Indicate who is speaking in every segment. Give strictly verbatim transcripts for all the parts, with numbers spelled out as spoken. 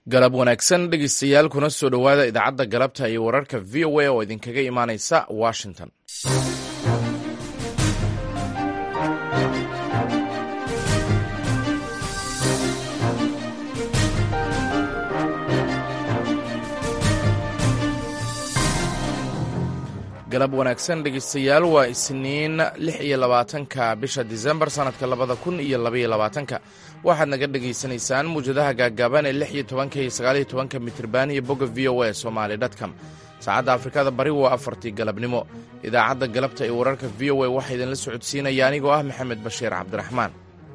Speaker 1: galab wanaagsan dhegeystayaal kuna soo dhowaada idaacadda galabta iyo wararka v o a oo idinkaga imaanaysa washington. galab wanaagsan dhegeystayaal waa isniin lix iyo labaatanka bisha disembar sanadka labada kun iyo labaiyo labaatanka waxaad naga dhegaysanaysaan muwjadaha gaagaaban ee lix iyo tobanka iyo sagaal iyo tobanka mitriban iyo bogga v o a somali dotcom saacadda afrikada bari waa afartii galabnimo. idaacadda galabta ee wararka v o a waxaa idinla socodsiinaya anigoo ah maxamed bashiir cabdiraxmaan.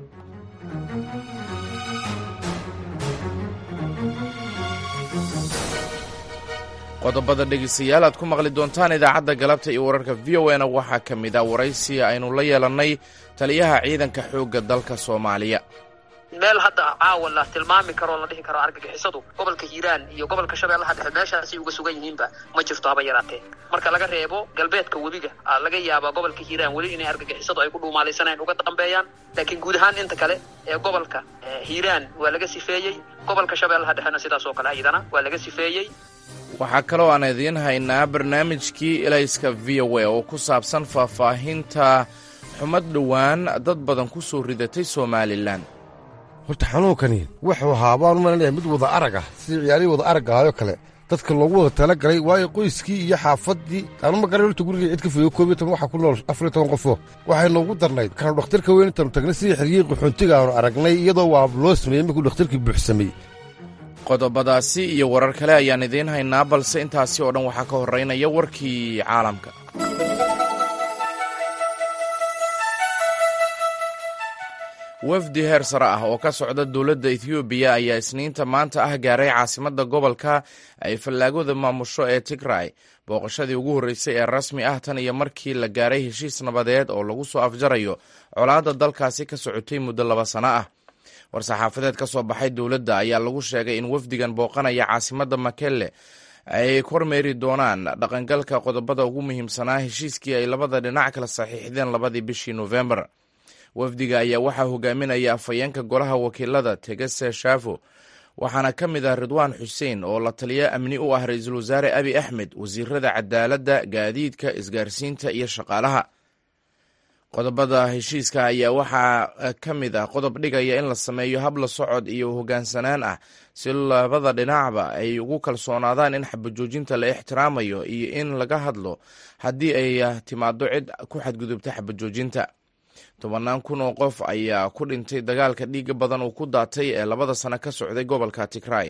Speaker 1: qodobada dhegeystayaal aad ku maqli doontaan idaacadda galabta iyo wararka v o a-na waxaa ka mid ah waraysi aynu la yeelannay taliyaha ciidanka xoogga dalka soomaaliya.
Speaker 2: meel hadda caawa la tilmaami karo la dhihi karo argagixisadu gobolka hiiraan iyo gobolka shabeellaha dhexe meeshaasi uga sugan yihiinba ma jirto haba yaraatee marka laga reebo galbeedka webiga laga yaabaa gobolka hiiraan weli inay argagixisadu ay ku dhuumaalaysaneen uga dambeeyaan, laakiin guud ahaan inta kale ee gobolka hiiraan waa laga sifeeyey, gobolka shabeellaha dhexena sidaas oo kale ayadana waa laga sifeeyey.
Speaker 1: waxaa kaloo aan idiin haynaa barnaamijkii elayska v o a oo ku saabsan faahfaahinta xumad dhowaan dad badan ku soo ridatay somalilan.
Speaker 3: horta xanuunkani wuxuu ahaa baan u malanaya mid wada arag ah sidii ciyaarihii wada araggahaayoo kale dadka loogu wada talagalay, waayo qoyskii iyo xaafaddii aanu ma garan horta gurigii cid ka fogeyo koob iyo toban waxaa ku nool afar iyo toban qofoo waxay noogu darnayd kaanu dhakhtarka weyn intaanu tagnay sidii xeriyey qaxoontiga aanu aragnay iyadoo waa loo sameeyey markuu dhakhtarkii buuxsamay.
Speaker 1: qodobadaasi iyo warar kale ayaan idiin haynaa, balse intaasi oo dhan waxaa ka horraynaya warkii caalamka. wafdi heer sare ah oo ka socda dowladda ethoobiya ayaa isniinta maanta ah gaaray caasimadda gobolka ay fallaagooda maamusho ee tigray, booqashadii ugu horreysay ee rasmi ah tan iyo markii la gaaray heshiis nabadeed oo lagu soo afjarayo colaadda dalkaasi ka socotay muddo laba sano ah. war-saxaafadeed ka soo baxay dowladda ayaa lagu sheegay in wafdigan booqanaya caasimadda makelle ay kormeeri doonaan dhaqangalka qodobada ugu muhiimsanaa heshiiskii ay labada dhinac kala saxiixdeen labadii bishii nofembar. wafdiga ayaa waxaa hogaaminaya afhayeenka golaha wakiilada tegese shafo, waxaana ka mid ah ridwaan xuseen oo la taliya amni u ah ra-iisul wasaare abi axmed, wasiirada cadaaladda, gaadiidka, isgaarsiinta iyo shaqaalaha. qodobada heshiiska ayaa waxaa ka mid ah qodob dhigaya in la sameeyo hab la socod iyo hoggaansanaan ah si labada dhinacba ay ugu kalsoonaadaan in xabajoojinta la ixtiraamayo iyo in laga hadlo haddii ay timaado cid ku xadgudubta xabajoojinta. tobannaan kun oo qof ayaa ku dhintay dagaalka dhiiga badan uu ku daatay ee labada sano ka socday gobolka tigray.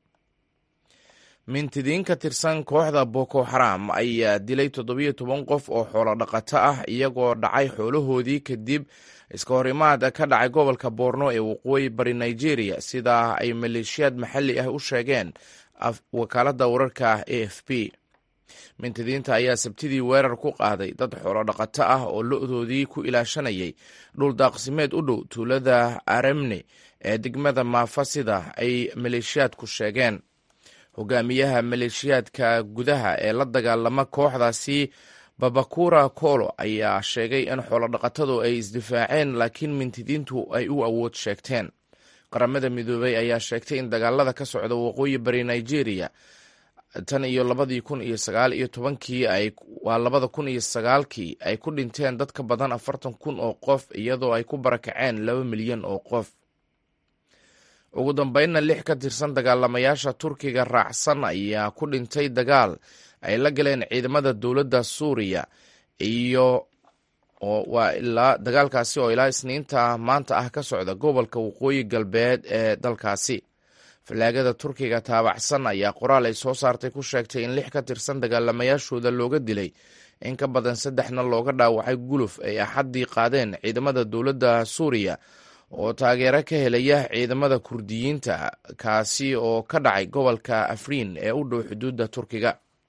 Speaker 1: mintidiin ka tirsan kooxda boko xaram ayaa dilay toddobiyo toban qof oo xoolo dhaqato ah iyagoo dhacay xoolahoodii kadib iska hor imaad ka dhacay gobolka boorno ee waqooyi bari nigeria, sidaa ay maleeshiyaad maxalli ah u sheegeen wakaaladda wararka a f p. mintidiinta ayaa sabtidii weerar ku qaaday dad xoolo dhaqato ah oo lo-doodii ku ilaashanayay dhul daaqsimeed u dhow tuulada aremne ee degmada maafa, sida ay maleeshiyaadku sheegeen. hogaamiyaha maleeshiyaadka gudaha ee la dagaalama kooxdaasi babakura kolo ayaa sheegay in xoolodhaqatadu ay isdifaaceen, laakiin mintidiintu ay u awood sheegteen. qaramada midoobay ayaa sheegtay in dagaalada ka socda waqooyi bari nigeria tan iyo labadii kun iyo sagaal iyo tobankii ay waa labada kun iyo sagaalkii ay ku dhinteen dad ka badan afartan kun oo qof, iyadoo ay ku barakaceen laba milyan oo qof. ugu dambeynna lix ka tirsan dagaalamayaasha turkiga raacsan ayaa ku dhintay dagaal ay la galeen ciidamada dowladda suuriya iyo waa ilaa dagaalkaasi oo ilaa isniinta maanta ah ka socda gobolka waqooyi galbeed ee dalkaasi. fallaagada turkiga taabacsan ayaa qoraal ay soo saartay ku sheegtay in lix ka tirsan dagaalamayaashooda looga dilay, in ka badan saddexna looga dhaawacay guluf ay axaddii qaadeen ciidamada dowladda suuriya oo taageero ka helaya ciidamada kurdiyiinta, kaasi oo ka dhacay gobolka afriin ee u dhow xuduudda turkiga.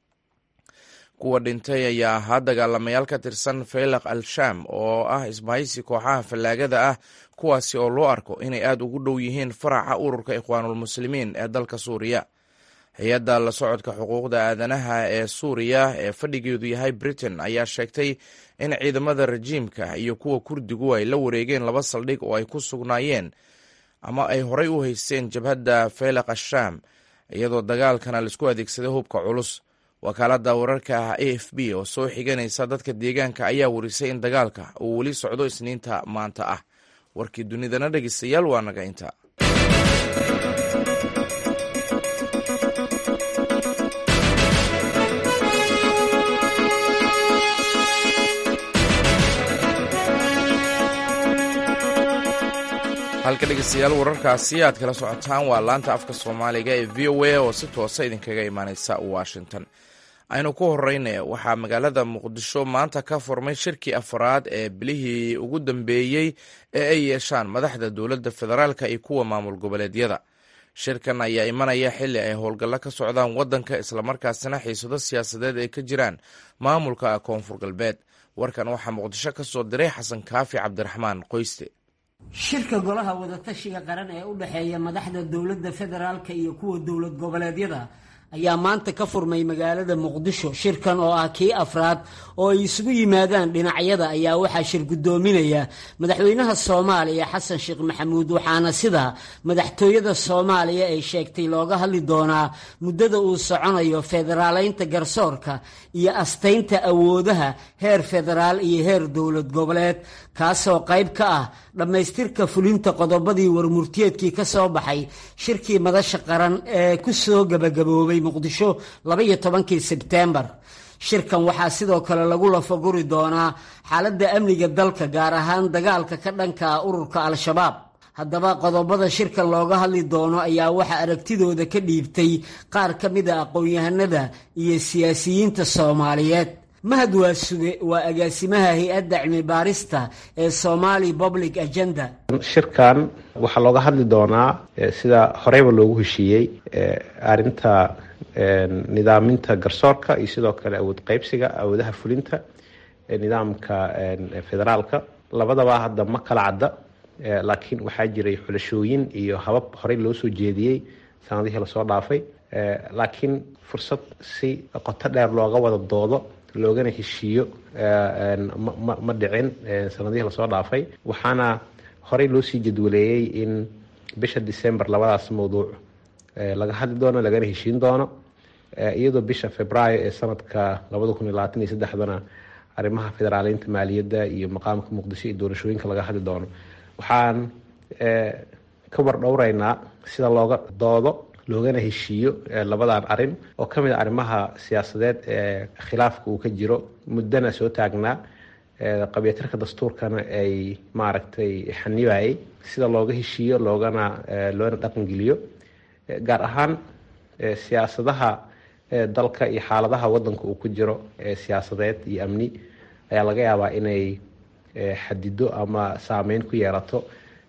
Speaker 1: kuwa dhintay ayaa ahaa dagaalamayaal ka tirsan faylaq al-sham oo ah isbahaysi kooxaha fallaagada ah, kuwaasi oo loo arko inay aad ugu dhow yihiin faraca ururka ikhwaanulmuslimiin ee dalka suuriya. hay-adda la socodka xuquuqda aadanaha ee suuriya ee fadhigeedu yahay britain ayaa sheegtay in ciidamada rajiimka iyo kuwa kurdigu ay la wareegeen laba saldhig oo ay ku sugnaayeen ama ay horay u haysteen jabhadda faylaq asham iyadoo dagaalkana laisku adeegsaday hubka culus. wakaaladda wararka ah a f b oo soo xiganaysa dadka deegaanka ayaa warisay in dagaalka uu weli socdo isniinta maanta ah. warkii dunidana dhegeystayaal waa naga inta. halka dhegeystayaal wararkaasi aad kala socotaan waa laanta afka soomaaliga ee v o a oo si toosa idinkaga imaaneysa washington. aynu ku horeyna waxaa magaalada muqdisho maanta ka furmay shirkii afraad ee bilihii ugu dambeeyey ee ay yeeshaan madaxda dowladda federaalka iyo kuwa maamul goboleedyada. shirkan ayaa imanaya xili ay howlgallo ka socdaan wadanka islamarkaasina xiisado siyaasadeed ay ka jiraan maamulka koonfur galbeed. warkan waxaa muqdisho ka soo diray xasan kaafi cabdiraxmaan qoyste.
Speaker 4: shirka golaha wadatashiga qaran ee u dhexeeya madaxda dowladda federaalka iyo kuwa dowlad goboleedyada ayaa maanta ka furmay magaalada muqdisho. shirkan oo ah kii afraad oo ay isugu yimaadaan dhinacyada ayaa waxaa shir guddoominaya madaxweynaha soomaaliya xasan sheekh maxamuud, waxaana sida madaxtooyada soomaaliya ay sheegtay looga hadli doonaa muddada uu soconayo federaaleynta garsoorka iyo astaynta awoodaha heer federaal iyo heer dowlad goboleed, kaasoo qayb ka ah dhammaystirka fulinta qodobadii warmurtiyeedkii ka soo baxay shirkii madasha qaran ee ku soo gabagaboobay muqdisho labaiyo tobankii sebteembar. shirkan waxaa sidoo kale lagu lafaguri doonaa xaaladda amniga dalka, gaar ahaan dagaalka ka dhanka ah ururka al-shabaab. haddaba qodobada shirkan looga hadli doono ayaa waxaa aragtidooda ka dhiibtay qaar ka mid a aqoon-yahanada iyo siyaasiyiinta soomaaliyeed. mahad waasuge waa agaasimaha hay-adda cilmi baarista ee Somali Public Agenda.
Speaker 5: shirkan waxaa looga hadli doonaa sida horeyba loogu heshiiyey arinta nidaaminta garsoorka iyo sidoo kale awood qaybsiga awoodaha fulinta nidaamka federaalka. labadaba hadda ma kala cadda, laakiin waxaa jiray xulashooyin iyo habab horey loo soo jeediyey sanadihii lasoo dhaafay, laakiin fursad si qoto dheer looga wada doodo loogana heshiiyo ma dhicin sanadihii lasoo dhaafay. waxaana horey loo sii jadwaleeyey in bisha December labadaas mawduuc laga hadli doono lagana heshiin doono, iyadoo bisha Februaayo ee sanadka labada kun iyo labaatan iyo saddexdana arrimaha federaaleynta maaliyadda iyo maqaamka muqdisho iyo doorashooyinka laga hadli doono. waxaan ka wardhowreynaa sida looga doodo loogana heshiiyo labadan arin oo ka mid a arrimaha siyaasadeed ee khilaafka uu ka jiro muddana soo taagnaa, qabyaatirka dastuurkana ay maaragtay xanibayay, sida looga heshiiyo loogana loona dhaqangeliyo, gaar ahaan siyaasadaha dalka iyo xaaladaha wadanka uu ku jiro siyaasadeed iyo amni ayaa laga yaabaa inay xadido ama saameyn ku yeelato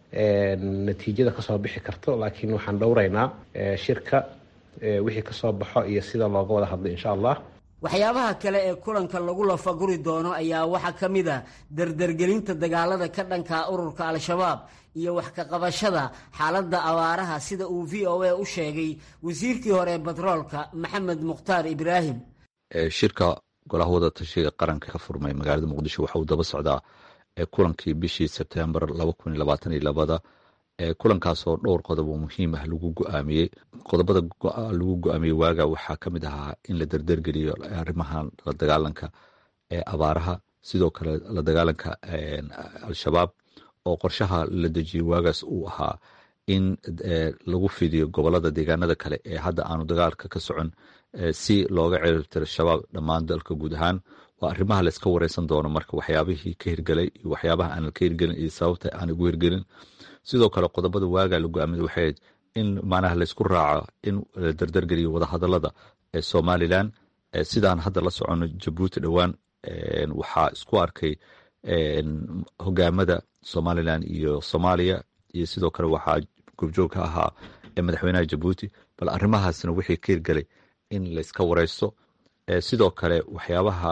Speaker 5: natiijada kasoo bixi karto. laakiin waxaan dhowreynaa shirka wixii kasoo baxo iyo sida looga wada hadlo insha allah.
Speaker 4: waxyaabaha kale ee kulanka lagu lafaguri doono ayaa waxaa ka mid a dardargelinta dagaalada ka dhanka ururka al-shabaab iyo wax ka qabashada xaaladda abaaraha, sida uu v o a u sheegay wasiirkii hore ee batroolka maxamed mukhtaar ibraahim.
Speaker 6: shirka golaha wadatashiga qaranka ka furmay magaalada muqdisho waxa uu daba socdaa kulankii bishii Sebtembar laba kun iyo labaatan iyo labada. kulankaasoo dhowr qodob oo muhiim ah lagu go-aamiyey. qodobada lagu go-aamiyey waaga waxaa ka mid ahaa in la dardargeliyo arrimaha la dagaalanka ee abaaraha, sidoo kale la dagaalanka al-shabaab oo qorshaha la dejiyey waagaas uu ahaa in lagu fidiyo gobolada deegaanada kale ee hadda aanu dagaalka ka socon si looga ciribtiro shabaab dhammaan dalka guud ahaan. waa arrimaha la iska wareysan doono marka waxyaabihii ka hirgelay iyo waxyaabaha aan ka hirgelin iyo sababta aan ugu hirgelin. sidoo kale qodobada waaga la go-aamiyey waxay in macnaha laysku raaco in la dardargeliyo wadahadalada ee Somaliland. sidaan hadda la socono Jabuuti dhowaan waxaa isku arkay hogaamada Somaliland iyo Soomaaliya, iyo sidoo kale waxaa gobjoog ka ahaa madaxweynaha Jabuuti. bal arrimahaasna wixii ka hirgelay in layska wareysto. sidoo kale waxyaabaha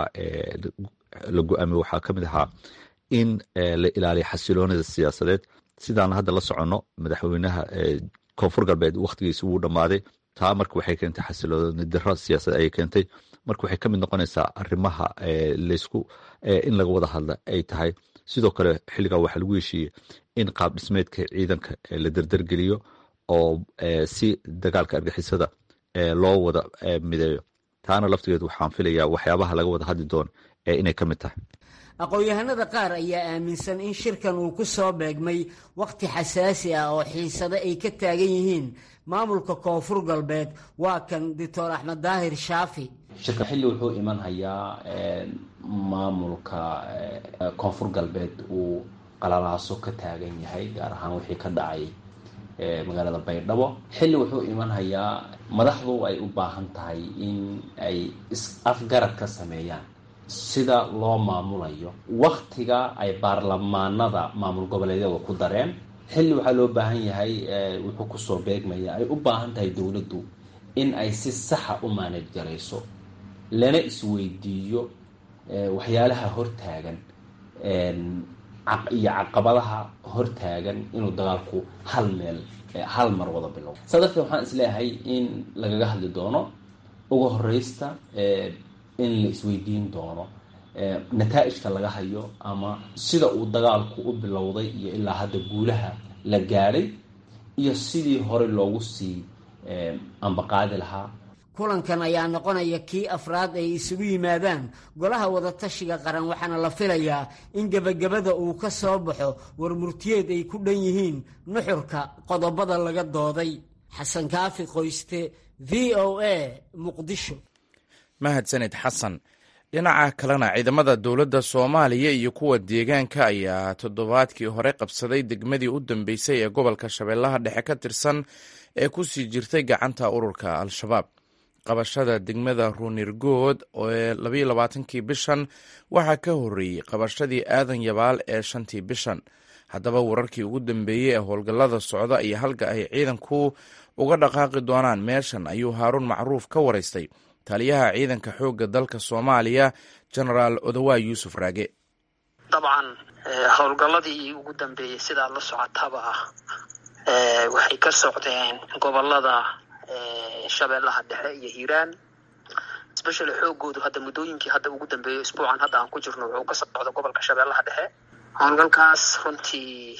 Speaker 6: la go-aamiyey waxaa ka mid ahaa in la ilaaliyo xasiloonida siyaasadeed. sidaan hadda la soconno madaxweynaha koonfur galbeed wakhtigiisa wuu dhammaaday, taa marka waxay keentay xasilooni darro siyaasadeed ayay keentay. marka waxay ka mid noqonaysaa arrimaha laysku in laga wada hadla ay tahay. sidoo kale xilligaa waxaa lagu heshiiyey in qaab dhismeedka ciidanka la dardargeliyo oo si dagaalka argixisada loo wada mideeyo. taana laftigeedu waxaan filayaa waxyaabaha laga wada hadli doono inay ka mid tahay.
Speaker 4: aqoon-yahanada qaar ayaa aaminsan in shirkan uu ku soo beegmay wakhti xasaasi ah oo xiisado ay ka taagan yihiin maamulka koonfur galbeed. waa kan doctor axmed daahir shaafi.
Speaker 7: shirka xilli wuxuu iman hayaa maamulka koonfur galbeed uu qalalaaso ka taagan yahay, gaar ahaan wixii ka dhacay magaalada baydhabo. xilli wuxuu iman hayaa madaxdu ay u baahan tahay in ay is-afgarad ka sameeyaan sida loo maamulayo waktiga ay baarlamaanada maamul goboleedyada ku dareen. xilli waxaa loo baahan yahay wuxuu kusoo beegmaya ay u baahan tahay dowladdu in ay si saxa u maanaj garayso, lana isweydiiyo waxyaalaha hortaagan iyo caqabadaha hortaagan inuu dagaalku hal meel hal mar wada bilow. saa darteed waxaan isleeyahay in lagaga hadli doono ugu horeysta in la isweydiin doono nataa'ijka laga hayo ama sida uu dagaalku u bilowday iyo ilaa hadda guulaha la gaadhay iyo sidii hore loogu sii ambaqaadi lahaa.
Speaker 4: kulankan ayaa noqonaya kii afraad ay isugu yimaadaan golaha wadatashiga qaran, waxaana la filayaa in gebagabada uu ka soo baxo warmurtiyeed ay ku dhan yihiin nuxurka qodobada laga dooday. xasan kaafi qoyste, v o a, muqdisho.
Speaker 1: mahadsanid xasan. dhinaca kalena ciidamada dowladda soomaaliya iyo kuwa deegaanka ayaa toddobaadkii hore qabsaday degmadii u dambeysay ee gobolka shabeellaha dhexe ka tirsan ee ku sii jirtay gacanta ururka al-shabaab. qabashada degmada ruunirgood ee labayo labaatankii bishan waxaa ka horreeyey qabashadii aadan yabaal ee shantii bishan. haddaba wararkii ugu dambeeyey ee howlgallada socda iyo halka ay ciidanku uga dhaqaaqi doonaan meeshan ayuu haaruun macruuf ka waraystay taliyaha ciidanka xoogga dalka soomaaliya genaraal odawaa yuusuf raage.
Speaker 2: dabcan howlgalladii ugu dambeeyey sidaa la socotaba ah waxay ka socdeen gobolada shabeellaha dhexe iyo hiiraan, especially xoogoodu hadda muddooyinkii hadda ugu dambeeyo isbuucan hadda aan ku jirno wuxuu ka socda gobolka shabeellaha dhexe. howlgalkaas runtii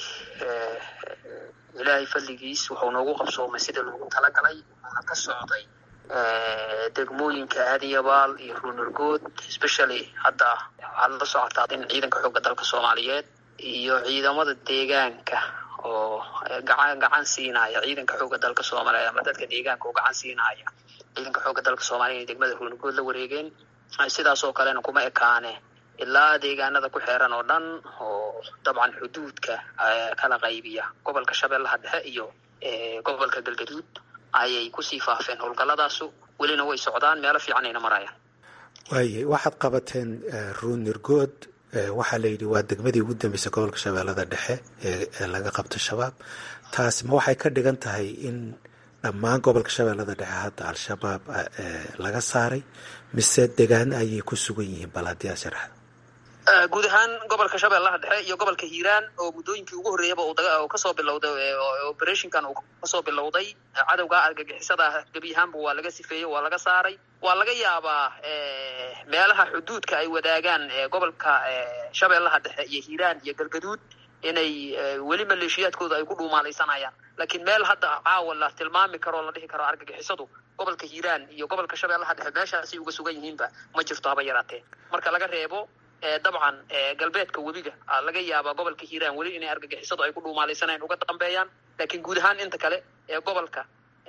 Speaker 2: ilaahay fadligiis wuxuu noogu qabsoomay sidii loogu talagalay, wuxuuna ka socday degmooyinka aadiyabaal iyo ruunirgood. especially hadda waxaad la socotaa in ciidanka xoogga dalka soomaaliyeed iyo ciidamada deegaanka oo gacan gacan siinaya ciidanka xoogga dalka soomaaliya ama dadka deegaanka oo gacan siinaya ciidanka xoogga dalka soomaaliya inay degmada ruunirgood la wareegeen. sidaas oo kalena kuma ekaane ilaa deegaanada ku xeeran oo dhan oo dabcan xuduudka kala qaybiya gobolka shabeellaha dhexe iyo gobolka galgaduud ayay kusii faafeen howlgalladaasu. welina way socdaan, meelo fiicanayna marayaan.
Speaker 8: waaye waxaad qabateen ruunirgood, waxaa la yidhi waa degmadii ugu dambeysay gobolka shabeellada dhexe ee laga qabto shabaab. taasi ma waxay ka dhigan tahay in dhammaan gobolka shabeellada dhexe hadda al-shabaab laga saaray, mise degaan ayay ku sugan yihiin? bal haddii aad sharaxda.
Speaker 2: guud ahaan gobolka shabeellaha dhexe iyo gobolka hiiraan oo muddooyinkii ugu horreeyaba uu kasoo bilowday operationkan uu kasoo bilowday cadowga argagixisada gebi ahaanba waa laga sifeeyey, waa laga saaray. waa laga yaabaa meelaha xuduudka ay wadaagaan gobolka shabeellaha dhexe iyo hiiraan iyo galgaduud inay weli maleeshiyaadkooda ay ku dhuumaalaysanayaan, laakiin meel hadda caawa la tilmaami karo la dhihi karo argagixisadu gobolka hiiraan iyo gobolka shabeellaha dhexe meeshaasay uga sugan yihiinba ma jirto haba yaraatee. marka laga reebo dabcan galbeedka webiga laga yaabaa gobolka hiiraan weli inay argagixisadu ay ku dhuumaalaysanayaan uga dambeeyaan, laakiin guud ahaan inta kale ee gobolka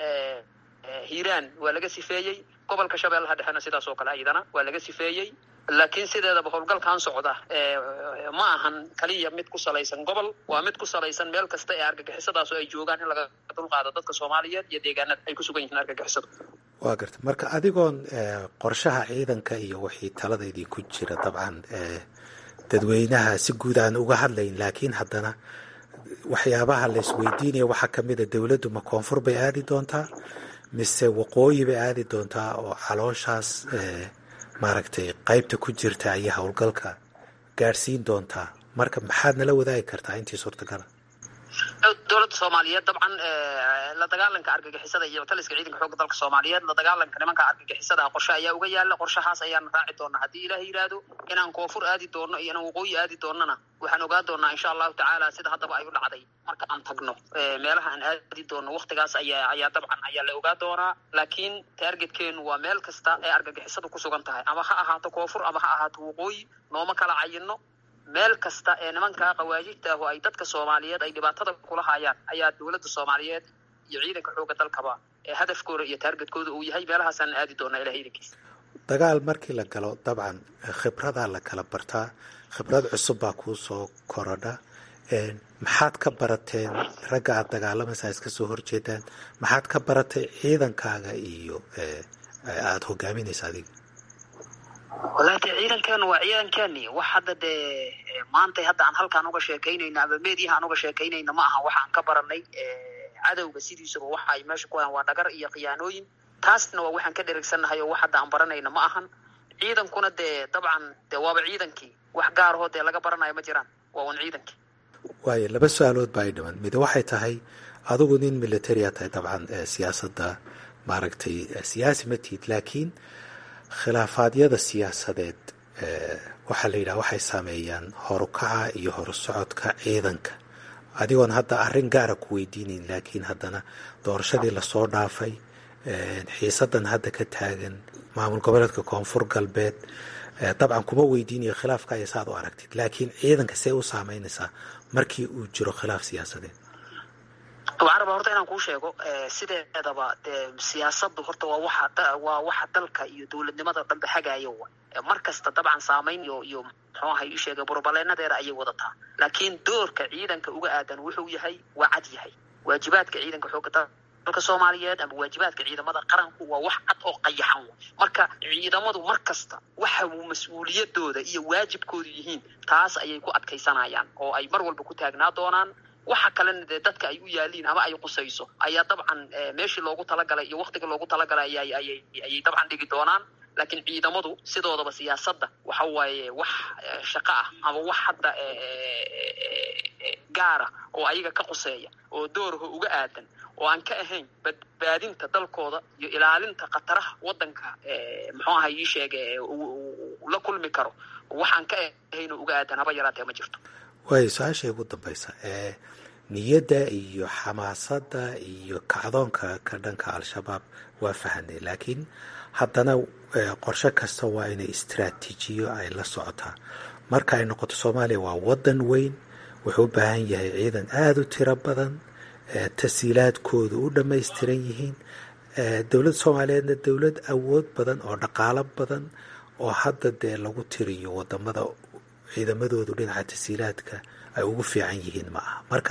Speaker 2: hiiraan waa laga sifeeyey. gobolka shabeellaha dhexena sidaas oo kale ayadana waa laga sifeeyey. laakiin sideedaba howlgalkan socda ma ahan kaliya mid ku salaysan gobol, waa mid ku salaysan meel kasta ee argagixisadaas oo ay joogaan in laga dulqaado dadka soomaaliyeed iyo deegaanada ay ku sugan yihiin argagixisadu.
Speaker 8: waa garta. marka adigoon qorshaha ciidanka iyo wixii taladaydii ku jira dabcan dadweynaha si guud aan uga hadlayn, laakiin haddana waxyaabaha la isweydiinaya waxaa kamid a dowladdu ma koonfur bay aadi doontaa mise waqooyi bay aadi doontaa oo calooshaas maaragtay qaybta ku jirta ayaa howlgalka gaadhsiin doontaa. marka maxaad nala wadaagi kartaa intii suurtagala?
Speaker 2: dowladda Soomaaliyeed dabcan la dagaalanka argagixisada iyo taliska ciidanka xoogga dalka Soomaaliyeed la dagaalanka nimanka argagixisada qorshe ayaa uga yaala qorshahaas ayaan raaci doonaa hadii Ilaahay yiraahdo inaan koonfur aadi doono iyo inaan waqooyi aadi doonana waxaan ogaa doonaa insha Allah tacaala sida hadaba ay u dhacday marka aan tagno meelaha aan aadi doono waqtigaas ayaa ayaa dabcan ayaa la ogaa doonaa laakiin targetkeenu waa meel kasta ee argagixisadu ku sugan tahay ama ha ahaato koonfur ama ha ahaato waqooyi nooma kala cayino meel kasta ee nimanka qawaajidta ah oo ay dadka Soomaaliyeed ay dhibaatada kula hayaan ayaa dowladda Soomaaliyeed iyo ciidanka xoogga dalkaba ee hadafkooda iyo targetkooda uu yahay meelahaas aan aadi doonaa Ilaahay idinkiisa
Speaker 8: dagaal markii la galo dabcan khibrada la kala bartaa khibrad cusub baa ku soo korodha ee maxaad ka barateen ragga aad dagaalamaysaa iska soo horjeedaan maxaad ka baratay ciidankaaga iyo ee aad hogaaminaysa adiga
Speaker 2: wallahi ciidankan waa ciidankani wax hadda de maanta hadda aan halkaan uga sheekaynayna ama meediyaha aan uga sheekaynayna ma aha waxaan ka baranay cadawga sidiisaba waxa ay meesha ku hayaan waa dhagar iyo khiyaanooyin taasna waa waxaan ka dhereegsanahay oo wax hadda aan baranayna ma ahan ciidankuna de dabcan de waaba ciidankii wax gaar ah oo de laga baranayo ma jiraan waa wan ciidankii
Speaker 8: waayo laba su'aalood baa dhiman mid waxay tahay adigu nin military ah tahay dabcan siyaasadda maaragtay siyaasi ma tiid laakiin khilaafaadiyada siyaasadeed waxaa la yidhaha waxay saameeyaan horukaca iyo horusocodka ciidanka adigoon hadda arrin gaara ku weydiinayn laakiin haddana doorashadii lasoo dhaafay xiisadan hadda ka taagan maamul goboleedka koonfur galbeed dabcan kuma weydiinayo khilaafka ay saad u aragtid laakiin ciidanka see u saameynaysaa markii uu jiro khilaaf siyaasadeed
Speaker 2: waxaan rabaa horta inaan kuu sheego sideedaba siyaasaddu horta waa waxa waa waxa dalka iyo dowladnimada dhanba hagayo mar kasta dabcan saameyn iyo iyo muxuu ahay u sheegay burbaleenadeeda ayay wadataa laakiin doorka ciidanka uga aadan wuxuu yahay waa cad yahay waajibaadka ciidanka xoogga dalka Soomaaliyeed ama waajibaadka ciidamada qaranku waa wax cad oo qayaxan marka ciidamadu mar kasta waxa uu mas'uuliyadooda iyo waajibkoodu yihiin taas ayay ku adkaysanayaan oo ay mar walba ku taagnaa doonaan waxa kale dadka ay u yaaliin ama ay qusayso ayaa dabcan meeshii loogu talagalay iyo waqtiga loogu talagalay ay ay ay dabcan dhigi doonaan laakiin ciidamadu sidoodaba siyaasadda waxa waaye wax shaqo ah ama wax hadda gaara oo ayaga ka quseeya oo doorho uga aadan oo aan ka ahayn badbaadinta dalkooda iyo ilaalinta qataraha wadanka muxuu ahay ii sheegay la kulmi karo waxaan ka ahayn uga aadan haba yaraatee ma jirto
Speaker 8: way su'aasha ugu dambaysa ee niyadda iyo xamaasadda iyo kacdoonka ka dhanka al-shabaab waa fahanay laakiin haddana qorshe kasta waa inay istiraatiijiyo ay la socotaa marka ay noqoto Soomaaliya waa wadan weyn wuxuu u baahan yahay ciidan aad u tiro badan tasiilaadkoodu u dhammaystiran yihiin dowladda Soomaaliyeedna dowlad awood badan oo dhaqaale badan oo hadda dee lagu tiriyo wadamada ciidamadoodu dhinaca tasiilaadka ay ugu fiican yihiin ma aha marka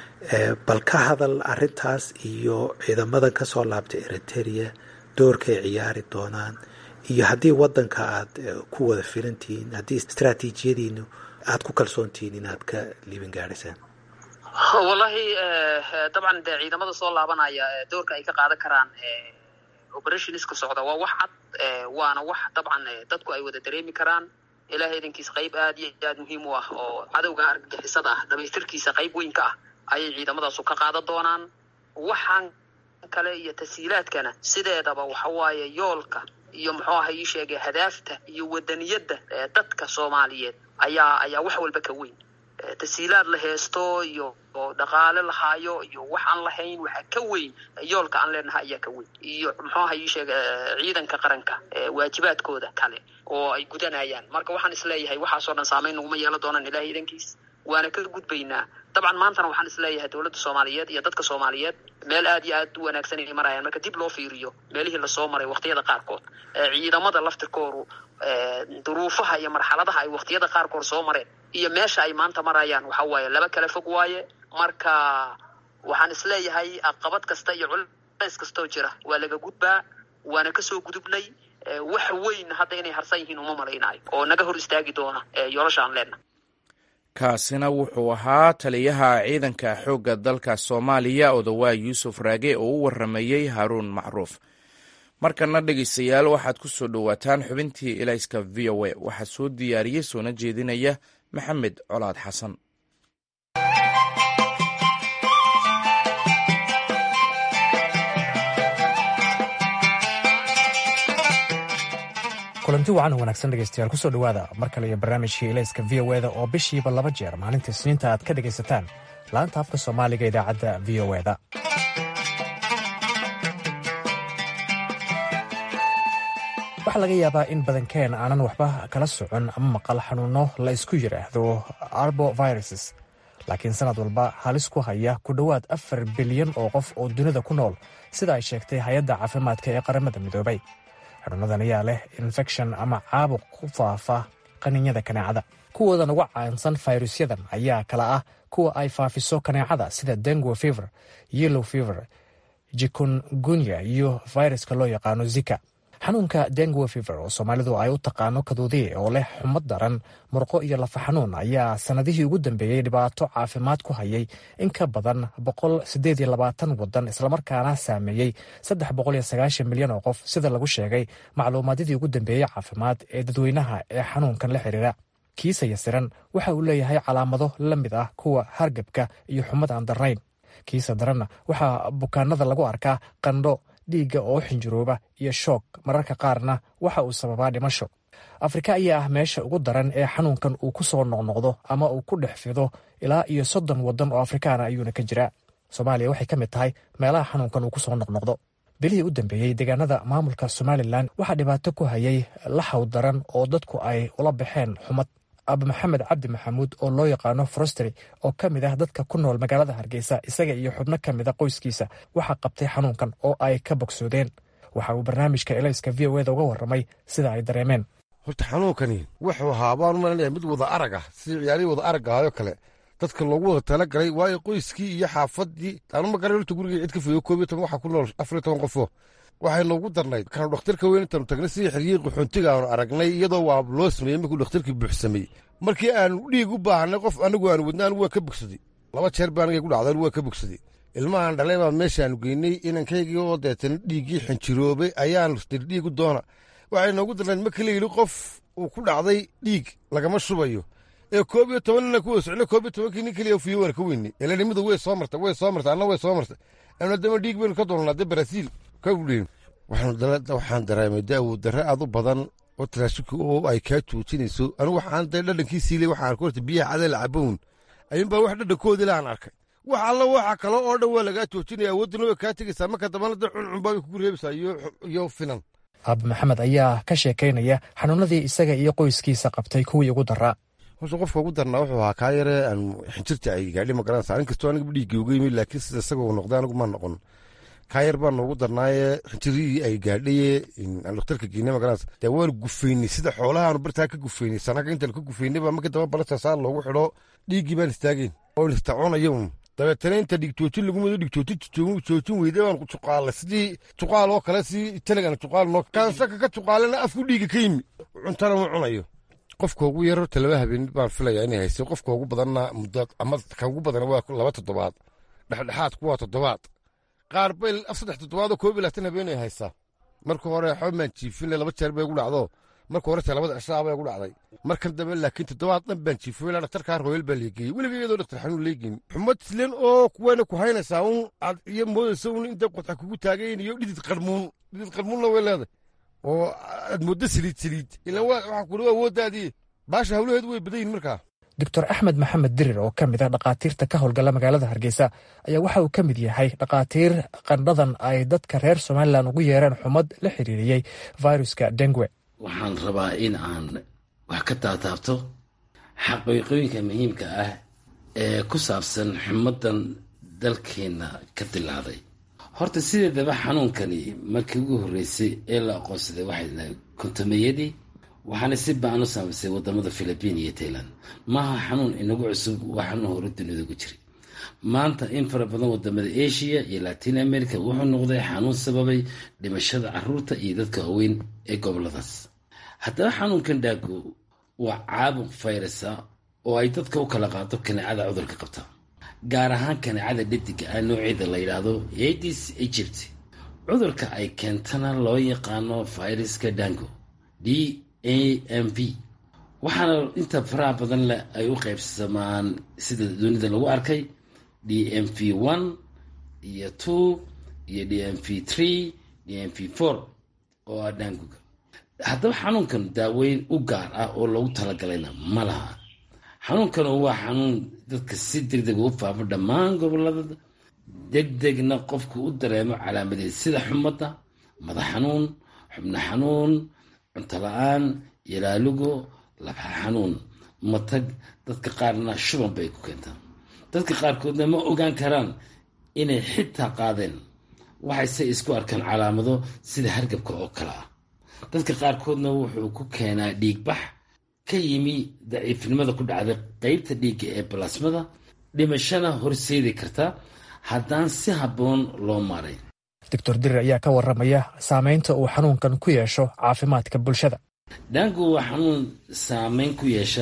Speaker 8: bal ka hadal arrintaas iyo ciidamadan ka soo laabtay Eritrea doorkay ciyaari doonaan iyo haddii wadanka aad ku wada filantihiin haddii istiraatiijiyadiinu aad ku kalsoontihiin inaad ka liibin gaadhaysaan
Speaker 2: wallahi dabcan de ciidamada soo laabanaya doorka ay ka qaadan karaan operationska socda waa wax cad waana wax dabcan dadku ay wada dareemi karaan ilaahay idinkiisa qayb aad iyo aad muhiim u ah oo cadowga argagixisada ah dhamaystirkiisa qayb weyn ka ah ayay ciidamadaasu ka qaadan doonaan waxaan kale iyo tasiilaadkana sideedaba waxa waaye yoolka iyo muxuu ahay ii sheegay hadaafta iyo wadaniyadda dadka Soomaaliyeed ayaa ayaa wax walba ka weyn tasiilaad la heesto iyo dhaqaale la haayo iyo wax aan lahayn waxa ka weyn yoolka aan leenahay ayaa ka weyn iyo muxuu ahay ii sheegay ciidanka qaranka waajibaadkooda kale oo ay gudanayaan marka waxaan isleeyahay waxa soo dhan saameyn ugu ma yeelan doonaan Ilaahay idinkiisa waana ka gudbaynaa dabcan maantana waxaan isleeyahay dowladda Soomaaliyeed iyo dadka Soomaaliyeed meel aad iyo aad u wanaagsan ay marayaan marka dib loo fiiriyo meelihii la soo maray waqtiyada qaarkood ciidamada laftirkoodu duruufaha iyo marxaladaha ay waqtiyada qaarkood soo mareen iyo meesha ay maanta marayaan waxa waaye laba kala fog waaye marka waxaan isleeyahay aqabad kasta iyo culays kasta oo jira waa laga gudbaa waana ka soo gudubnay wax weyn hadda inay harsan yihiin uma malaynayo oo naga hor istaagi doona yoolasha aan leenahay
Speaker 1: kaasina wuxuu ahaa taliyaha ciidanka xoogga dalka Soomaaliya Odawaa Yuusuf Raage oo u waramayay Haruun Macruuf markana dhegeystayaal waxaad ku soo dhawaataan xubintii ilayska V O A waxaa soo diyaariyay soona jeedinaya Maxamed Colaad Xasan
Speaker 9: kulanti wacan oo wanaagsan dhegaystayaal kusoo dhowaada mar kale iyo barnaamijkii ilayska v o eda oo bishiiba laba jeer maalinta isniinta aad ka dhegaysataan laanta afka soomaaliga idaacadda v o eda. waxaa laga yaabaa in badankeen aanan waxba kala socon ama maqal xanuunno la isku yidhaahdo arboviruses, laakiin sannad walba halis ku haya ku dhowaad afar bilyan oo qof oo dunida ku nool, sida ay sheegtay hay-adda caafimaadka ee qaramada midoobay. xanuunadan ayaa leh infekshan ama caabuq ku faafa qaniinyada kaneecada. kuwoodan uga caansan fayrusyadan ayaa kala ah kuwa ay faafiso kaneecada sida dengue fever, yellow fever, chikungunya iyo fayraska loo yaqaano zika. xanuunka dengue fever oo soomaalidu ay u taqaano kaduudiye oo leh xumad daran, murqo iyo lafa xanuun ayaa sannadihii ugu dambeeyey dhibaato caafimaad ku hayay in ka badan boqol sideed iyo labaatan waddan, islamarkaana saameeyey saddex boqol iyo sagaashan milyan oo qof, sida lagu sheegay macluumaadadii ugu dambeeyey caafimaad ee dadweynaha ee xanuunkan la xiriira. kiisa yasiran waxa uu leeyahay calaamado la mid ah kuwa hargabka iyo xumad aan darnayn. kiisa daranna waxaa bukaanada lagu arkaa qandho, dhiigga oo xinjirooba iyo shoog, mararka qaarna waxa uu sababaa dhimasho. afrika ayaa ah meesha ugu daran ee xanuunkan uu ku soo noqnoqdo ama uu ku dhex fido, ilaa iyo soddon waddan oo afrikaana ayuuna ka jiraa. soomaaliya waxay ka mid tahay meelaha xanuunkan uu ku soo noqnoqdo. bilihii u dambeeyey deegaanada maamulka somalilan waxaa dhibaato ku hayay laxaw daran oo dadku ay ula baxeen xumad. ab maxamed cabdi maxamuud oo loo yaqaano frosteri oo ka mid ah dadka ku nool magaalada hargeysa, isaga iyo xubno ka mid a qoyskiisa waxaa qabtay xanuunkan oo ay ka bogsoodeen. waxa uu barnaamijka elayska v o eda uga warramay sida ay dareemeen.
Speaker 3: horta xanuunkani wuxuu ahaa baan u malanaya mid wada arag ah, sidii ciyaarihii wada araggahayo kale dadka loogu wada talagalay, waayo qoyskii iyo xaafadii anuma garan horta gurigii cid ka foyo koob iyo toban waxaa ku nool afar iyo toban qofoo waxay noogu darnayd kaanu dhakhtarka weyn intaanu tagnay sidii xiriyii qaxoontiga aanu aragnay, iyadoo waa loo sameeyey markuu dhakhtarkii buuxsamay. markii aanu dhiig u baahanay qof anigu aanu wadna anigu waa ka bogsaday, laba jeer baa anigay ku dhacday, anigu waa ka bogsaday. ilmahaan dhalay baa meeshaanu geynay, inankaygii oo deetana dhiiggii xinjiroobay ayaanu dir dhiigu doona. waxay noogu darnayd markii la yidhi qof uu ku dhacday dhiig lagama shubayo ee koob iyo toban nina ku wada socnay, koob iyo tobankii nin keliya fiyo waana ka weynay. elanimadu way soo martay way soo martay anna way soo martay anu haddama dhiig baynu ka doolnaa dee barasiil ka udheyn. waxaan dareemay daawod darre aad u badan oo taraashika oo ay kaa joojinayso. anigu waxaan dee dhadhankii siilay waxaan arka horta biyaha cadee la cabown ayuunbaa wax dhadhankoodii laan arkay. wax alla waxa kale oo dhan waa lagaa joojinaya, awooduna way kaa tegaysaa, marka dambana dee cuncunbaa way kugu reebaysaa iyo finan.
Speaker 9: ab maxamed ayaa ka sheekaynaya xanuunadii isaga iyo qoyskiisa qabtay kuwii ugu daraa.
Speaker 3: horta qofka ugu darnaa wuxuu ahaa kaa yare aan xinjirta ay gaadhi ma garanaysa, inkastoo aniga dhiiggii uga yimid, laakiin sida isaga uu noqday anigu ma noqon. kaa yar baa noogu darnaaye xinjiridii ay gaadhaye aan dhakhtarka geynay ma garanaysa, dee waanu gufaynay sida xoolahaanu bartaa ka gufaynay. sanaga intaan ka gufaynay baa markii damba balasasaa loogu xidho dhiiggii baan istaagayn oo istacoonaya un. dabeetana inta dhigjoojin lagu mado dhigjoojin joojin weyday baan juqaalay sidii juqaal oo kale, si talagan juqaal noo kaansaka ka juqaalana afku dhiiga ka yimi cuntana ma cunayo. qofka ugu yar horta laba habeen baan filayaa inay haystay, qofka ugu badanna muddo ama ka ugu badan waa laba toddobaad, dhexdhexaadku waa toddobaad, qaar bay af saddex toddobaad oo koob iyo labaatan habeen ay haystaa. marka hore xoomaan jiifin laba jeer bay ugu dhacdo, marka hore labada cishaa bay ugu dhacday, markan dambe laakiin toddobaad dhan baan jiifin ilaa dhakhtarkaa royal baa leegeeyey, weliga iyadoo dhakhtar xanuun leegeyn. xumad silen oo kuwana ku haynaysaa un aad iyo moodaysa un inta qodxa kugu taagayn iyo dhidid qarmuun dhidid qarmuunna way leedahay oo aad mooddo saliid saliid ilaa waxaa kula awooddaadii baasha hawlaheedu way badan yihin. markaa
Speaker 9: doctor axmed maxamed dirir oo ka mid ah dhakhaatiirta ka howlgala magaalada hargeysa ayaa waxa uu ka mid yahay dhakhaatiir qandhadan ay dadka reer somalilan ugu yeereen xumad la xiriiriyey viruska dengue.
Speaker 10: waxaan rabaa in aan wax ka taataabto xaqiiqooyinka muhiimka ah ee ku saabsan xumadan dalkeenna ka dilaaday. horta sideedaba xanuunkani markii ugu horreysay ee la aqoonsaday waxay dhahay kontomeyadii, waxaana si baan u saamaysay wadamada philibiin iyo tailand. maaha xanuun inagu cusub, waa xanuun hore dunida ugu jiray. maanta in fara badan wadamada asia iyo latin america wuxuu noqday xanuun sababay dhimashada caruurta iyo dadka waaweyn ee goboladaas. haddaba xanuunkan dhaago waa caabuq fayrasa oo ay dadka u kala qaado kaneecada cudurka qabta, gaar ahaan kaneecada dhediga ah nooceeda la yidhaahdo aedes aegypti. cudurka ay keentana loo yaqaano fayraska dango d a m v, waxaana inta faraha badan leh ay u qaybsamaan sida dunida lagu arkay d m v one iyo two iyo d m v three d m v four oo ah danguga. haddaba xanuunkan daaweyn u gaar ah oo loogu talagalayna ma laha. xanuunkan waa xanuun dadka si degdeg u faafo dhammaan gobolada, degdegna qofku u dareemo calaamadeed sida xumadda, madax xanuun, xubno xanuun, cunto la-aan, yalaalugo, labxa xanuun, matag, dadka qaarna shuban bay ku keentaa. dadka qaarkoodna ma ogaan karaan inay xitaa qaadeen, waxayse isku arkaan calaamado sida hargabka oo kale ah. dadka qaarkoodna wuxuu ku keenaa dhiigbax ka yimi daciifnimada ku dhacday qeybta dhiigga ee balasmada, dhimashana horseedi karta haddaan si habboon loo maaray.
Speaker 9: doctor dirir ayaa ka waramaya saameynta uu xanuunkan ku yeesho caafimaadka bulshada.
Speaker 10: dhaangu waa xanuun saameyn ku yeesha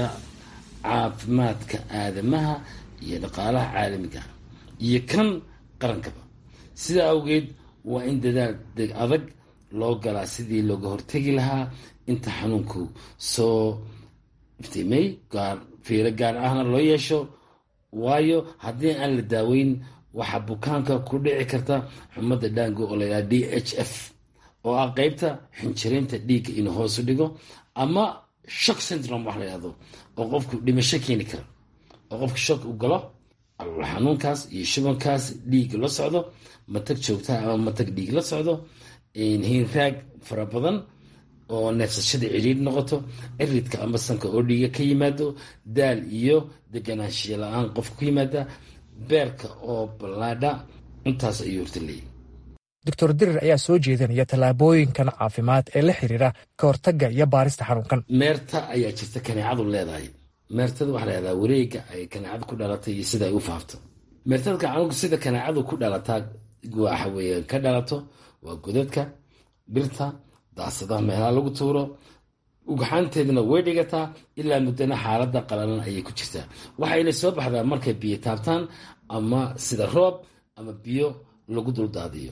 Speaker 10: caafimaadka aadamaha iyo dhaqaalaha caalamiga iyo kan qarankaba. sidaa awgeed waa in dadaal deg adag loo galaa sidii looga hortegi lahaa inta xanuunku soo iftiimay, gaar fiiro gaar ahna loo yeesho, waayo haddii aan la daaweyn waxaa bukaanka ku dhici karta xumadda dhaangu oo layidhaha d h f oo ah qeybta xinjiraynta dhiigga inuu hoosu dhigo, ama shock syndrome wax la yidhahdo oo qofku dhimasho keeni kara, oo qofka shock u galo xanuunkaas iyo shubankaas dhiigga la socdo, matag joogtaha ama matag dhiig la socdo, hiinraag fara badan oo neefsashada ciriir noqoto, ciridka ama sanka oo dhiiga ka yimaado, daal iyo deganaanshiya la-aan qofka ku yimaada, beerka oo ballaadha. intaas ayuu horta leeyahy.
Speaker 9: doctor dirir ayaa soo jeedinaya tallaabooyinkan caafimaad ee la xiriira ka hortagga iyo baarista xanuunkan.
Speaker 10: meerta ayaa jirta kaneecadu leedahay. meertada waxaa la yahdaa wareega ay kaneecadu ku dhalatay iyo sida ay u faafto. meertada xanuunka sida kaneecadu ku dhalataa waxa weeye ka dhalato waa godadka, birta, daasadaha meelaha lagu tuuro, ugxaanteedana way dhigataa ilaa muddana xaaladda qalalan ayay ku jirtaa. waxayna soo baxdaa markay biyo taabtaan ama sida roob ama biyo lagu duldaadiyo.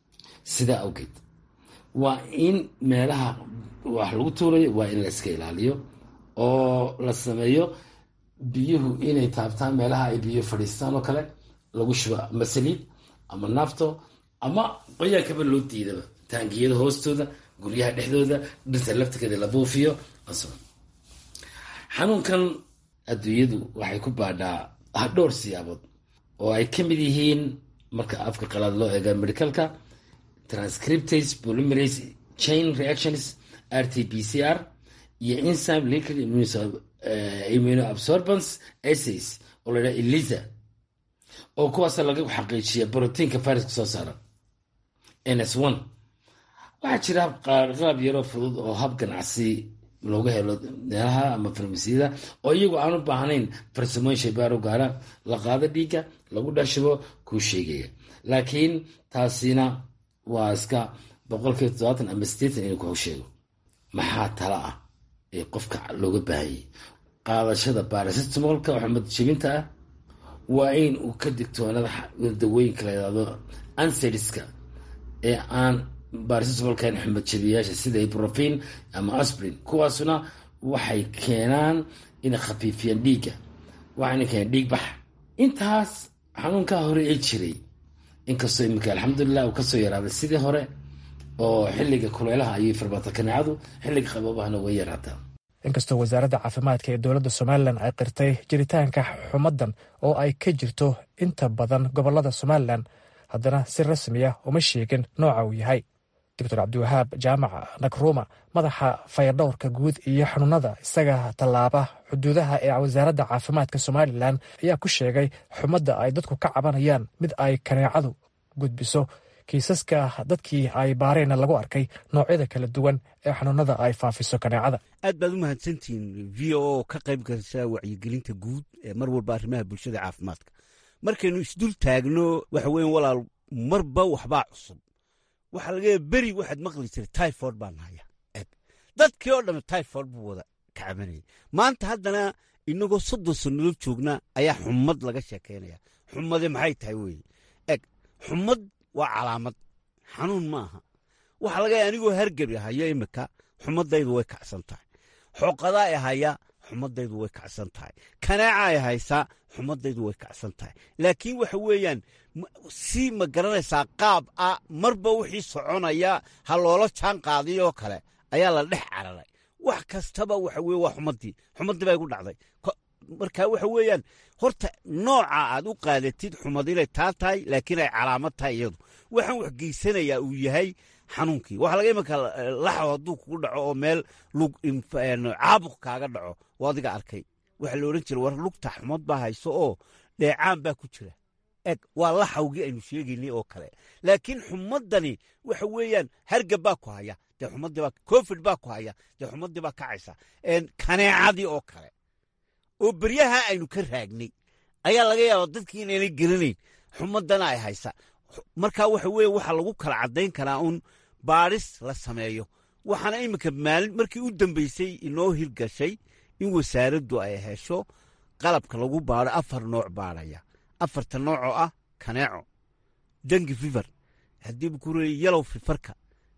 Speaker 10: sidaa awgeed waa in meelaha wax lagu tuurayo waa in la iska ilaaliyo oo la sameeyo biyuhu inay taabtaan meelaha ay biyo fadhiistaan oo kale, lagu shubo ama saliid ama naafto ama qoyaankaba loo diidaba, taangiyada hoostooda, guryaha dhexdooda, dhirta laftigeeda la buufiyo. xanuunkan adduunyadu waxay ku baadhaa dhowr siyaabood oo ay ka mid yihiin, marka afka qalaad loo eega medicalka, transcriptase polymerase chain reactions r t p c r iyo enzyme linked immunoabsorbance assays oo la yidhaha elisa, oo kuwaasa laga xaqiijiya brotiinka viruska soo saara n s one. waxaa jira qaab yaroo fudud oo hab ganacsi looga helo meelaha ama farmasiyada oo iyagu aan u baahnayn farsamooyin shaybaaro gaara, la qaado dhiigga, lagu dhashibo kuu sheegaya. laakiin taasina waa iska boqolkiiba toddobaatan ama sideetan inuu kuu sheego. maxaa tala ah ee qofka looga baahanyay? qaadashada baracetamolka oo xumad jebinta ah, waa in uu ka digtoonada dawooyinka la yidhahdo ansediska ee aan baracetamolkan xumad jebiyaasha sida ibuprofen ama aspirin. kuwaasuna waxay keenaan inay khafiifiyaan dhiigga, waxayna keenaan dhiig bax. intaas xanuunkaa hore ee jiray, inkastoo iminka alxamdulilah uu kasoo yaraaday sidii hore oo xilliga kuleelaha ayay farbaata kaneecadu, xilliga qaboobahana way yaraataa.
Speaker 9: inkastoo wasaaradda caafimaadka ee dowladda somalilan ay qirtay jiritaanka xumaddan oo ay ka jirto inta badan gobolada somalilan, haddana si rasmiya uma sheegin nooca uu yahay. doctor cabdiwahaab jaamac nakruuma, madaxa fayadhowrka guud iyo xanuunada isaga tallaaba xuduudaha ee wasaaradda caafimaadka somalilan, ayaa ku sheegay xumadda ay dadku ka cabanayaan mid ay kaneecadu gudbiso. kiisaska dadkii ay baareenna lagu arkay noocyada kala duwan ee xanuunada ay faafiso kaneecada.
Speaker 11: aad baad u mahadsantihiin v o oo ka qayb gasha wacyigelinta guud ee mar walba arrimaha bulshada caafimaadka. markaynu isdul taagno waxa weyan walaal, marba waxbaa cusub. waxaa laga beri waxaad maqli jiray tyford baan haya, eg dadkii oo dhamme tyford buu wada ka cabanayay. maanta haddana inagoo soddon sannadood joogna ayaa xumad laga sheekaynaya. xumade maxay tahay weye? eg xumad waa calaamad, xanuun ma aha. waxaa laga yahay anigoo hargebi haya imika xumadaydu way kacsan tahay, xooqadaa i haya xumadaydu way kacsan tahay, kanaaca ay haysaa xumadaydu way kacsan tahay. laakiin waxa weeyaan si ma garanaysaa qaab ah marba wixii soconaya ha loola jaan qaadiyoo kale ayaa la dhex cararay wax kastaba waxa weye waa xumaddii xumaddii baa igu dhacday marka waxa weeyaan horta nooca aad u qaadatid xumad inay taa tahay laakiin ay calaamad tahay iyadu waxaan wax geysanayaa uu yahay xanuunkii waxa laga imanka laxo hadduu kugu dhaco oo meel lug caabuq kaaga dhaco oo adiga arkay waxa la odhan jira war lugta xumad baa hayso oo dheecaan baa ku jira eg waa laxawgii aynu sheegaynay oo kale laakiin xumaddani waxa weeyaan hargab baa ku haya dee xumaddii baa covid baa ku haya dee xumaddii baa kacaysa kaneecadii oo kale oo beryaha aynu ka raagnay ayaa laga yaaba dadkii inaynay geranayn xumaddana ay haysa marka waxa weeye waxaa lagu kala caddayn karaa uun baadhis la sameeyo waxaana iminka maalin markii u dambaysay inoo hirgashay in wasaaraddu ay hesho qalabka lagu baadho afar nooc baadhaya afarta noocoo ah kaneeco dangi fiver haddii bu ku reeyey yalow fifarka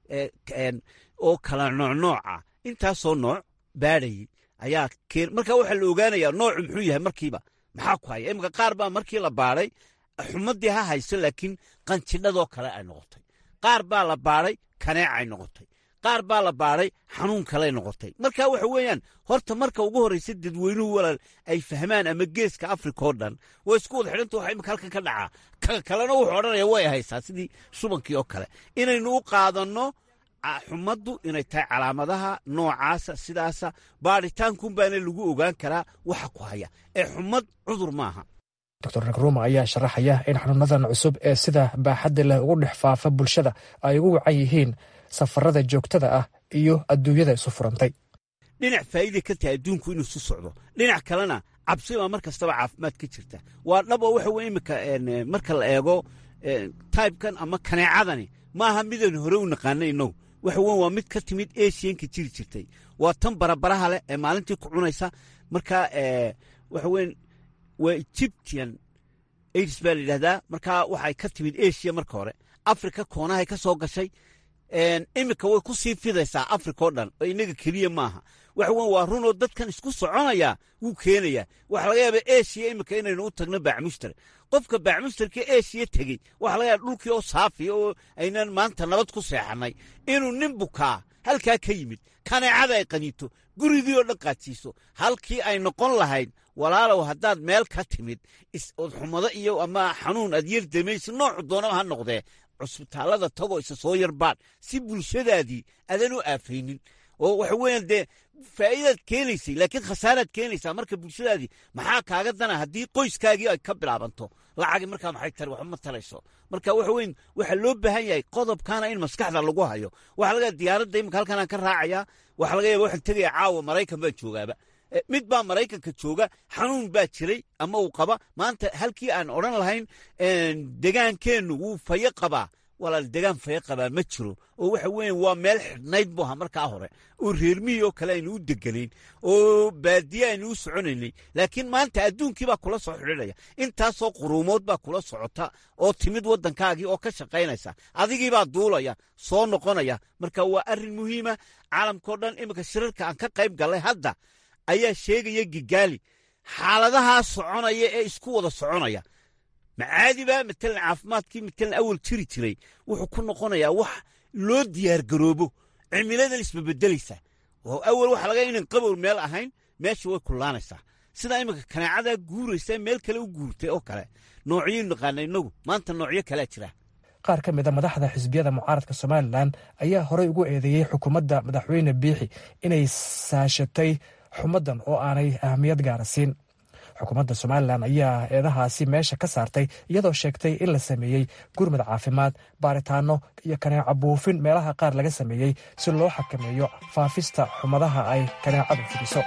Speaker 11: oo kala noocnooca intaasoo nooc baadhayey ayaa keen marka waxaa la ogaanayaa noocu muxuu yahay markiiba maxaa ku haya iminka qaar baa markii la baadhay xumaddii ha hayso laakiin qanjidhadoo kale ay noqotay qaar baa la baadhay kaneecay noqotay qaar baa la baadhay xanuun kaley noqotay marka waxa weeyaan horta marka ugu horraysa dadweynuhu walaal ay fahmaan ama geeska afrika oo dhan way isku wada xidhanta waxa imika halkan ka dhacaa ka kalena wuxuu odhanaya way haysaa sidii shubankii oo kale inaynu u qaadanno xumaddu inay tahay calaamadaha noocaasa sidaasa baadhitaankuun baana lagu ogaan karaa waxa ku haya ee xumad cudur maaha
Speaker 9: doctor nagruma ayaa sharaxaya in xanuunadan cusub ee sida baaxadda leh ugu dhex faafa bulshada ay ugu wacan yihiin safarada joogtada ah iyo adduunyada isu furantay
Speaker 11: dhinac faa'iida ka tahay adduunku inuu isu socdo dhinac kalena cabsi baa mar kastaba caafimaad ka jirta waa dhabo waxa weye imika marka la eego taybkan ama kaneecadani maaha midaan hore u naqaana innagu waxa weyn waa mid ka timid asianka jiri jirtay waa tan barabaraha leh ee maalintii ku cunaysa marka waxa weyn waa egyptian aids baa la yidhahdaa markaa waxay ka timid asia marka hore africa koonahay ka soo gashay iminka way ku sii fidaysaa africa oo dhan oo innaga keliya maaha waxa weyn waa runoo dadkan isku soconaya wuu keenayaa waxa laga yaaba asia iminka inaynu u tagno baacmushtar qofka baacmushtarka asia tegey waxa laga yaaba dhulkii oo saafiya oo aynan maanta nabad ku seexannay inuu nin bukaa halkaa ka yimid kaneecada ay qaniito gurigii oo dhan qaadsiiso halkii ay noqon lahayd walaalow haddaad meel ka timid ood xumado iyo ama xanuun aad yar damaysa noocu doonaba ha noqdee cusbitaallada tagoo isa soo yarbaadh si bulshadaadii aadan u aafaynin oo waxa weeyaan dee faa'iidaad keenaysay laakiin khasaaraad keenaysaa marka bulshadaadii maxaa kaaga dana haddii qoyskaagii ay ka bilaabanto lacagi markaa maxay tari waxba ma talayso marka waxa weyn waxaa loo baahan yahay qodobkaana in maskaxda lagu hayo waxaa laga yaaba diyaaradda imika halkan aan ka raacayaa waxaa laga yaaba waxaan tegaya caawa maraykan baa joogaaba mid baa maraykanka jooga xanuun baa jiray ama uu qaba maanta halkii aan odhan lahayn degaankeennu wuu fayo qabaa walaal degaan fayo qabaa ma jiro oo waxa weeye waa meel xidhnayd bu aha markaa hore oo reermihii oo kale aynu u deganayn oo baadiye aynu u soconaynay laakiin maanta adduunkii baa kula soo xidhiidhaya intaasoo quruumood baa kula socota oo timid waddankaagii oo ka shaqaynaysa adigii baa duulaya soo noqonaya marka waa arrin muhiima caalamkao dhan iminka shirarka aan ka qayb gallay hadda ayaa sheegaya gigaali xaaladahaa soconaya ee isku wada soconaya macaadiba matalan caafimaadkii matalan awal jiri jiray wuxuu ku noqonayaa wax loo diyaargaroobo cimiladan isbabedelaysa oo awal waxa laga inan qabow meel ahayn meesha way kullaanaysaa sidaa iminka kaneecadaa guuraysa meel kale u guurtay oo kale noocyaynu naqaana innagu maanta noocyo kalea jira
Speaker 9: qaar ka mid a madaxda xisbiyada mucaaradka somalilan ayaa horey ugu eedeeyey xukuumadda madaxweyne biixi inay saashatay xumaddan oo aanay ahmiyad gaara siin xukuumadda somalilan ayaa eedahaasi meesha ka saartay iyadoo sheegtay in la sameeyey gurmad caafimaad baaritaano iyo kaneeco buufin meelaha qaar laga sameeyey si loo xakameeyo faafista xumadaha ay kaneecadu fidiso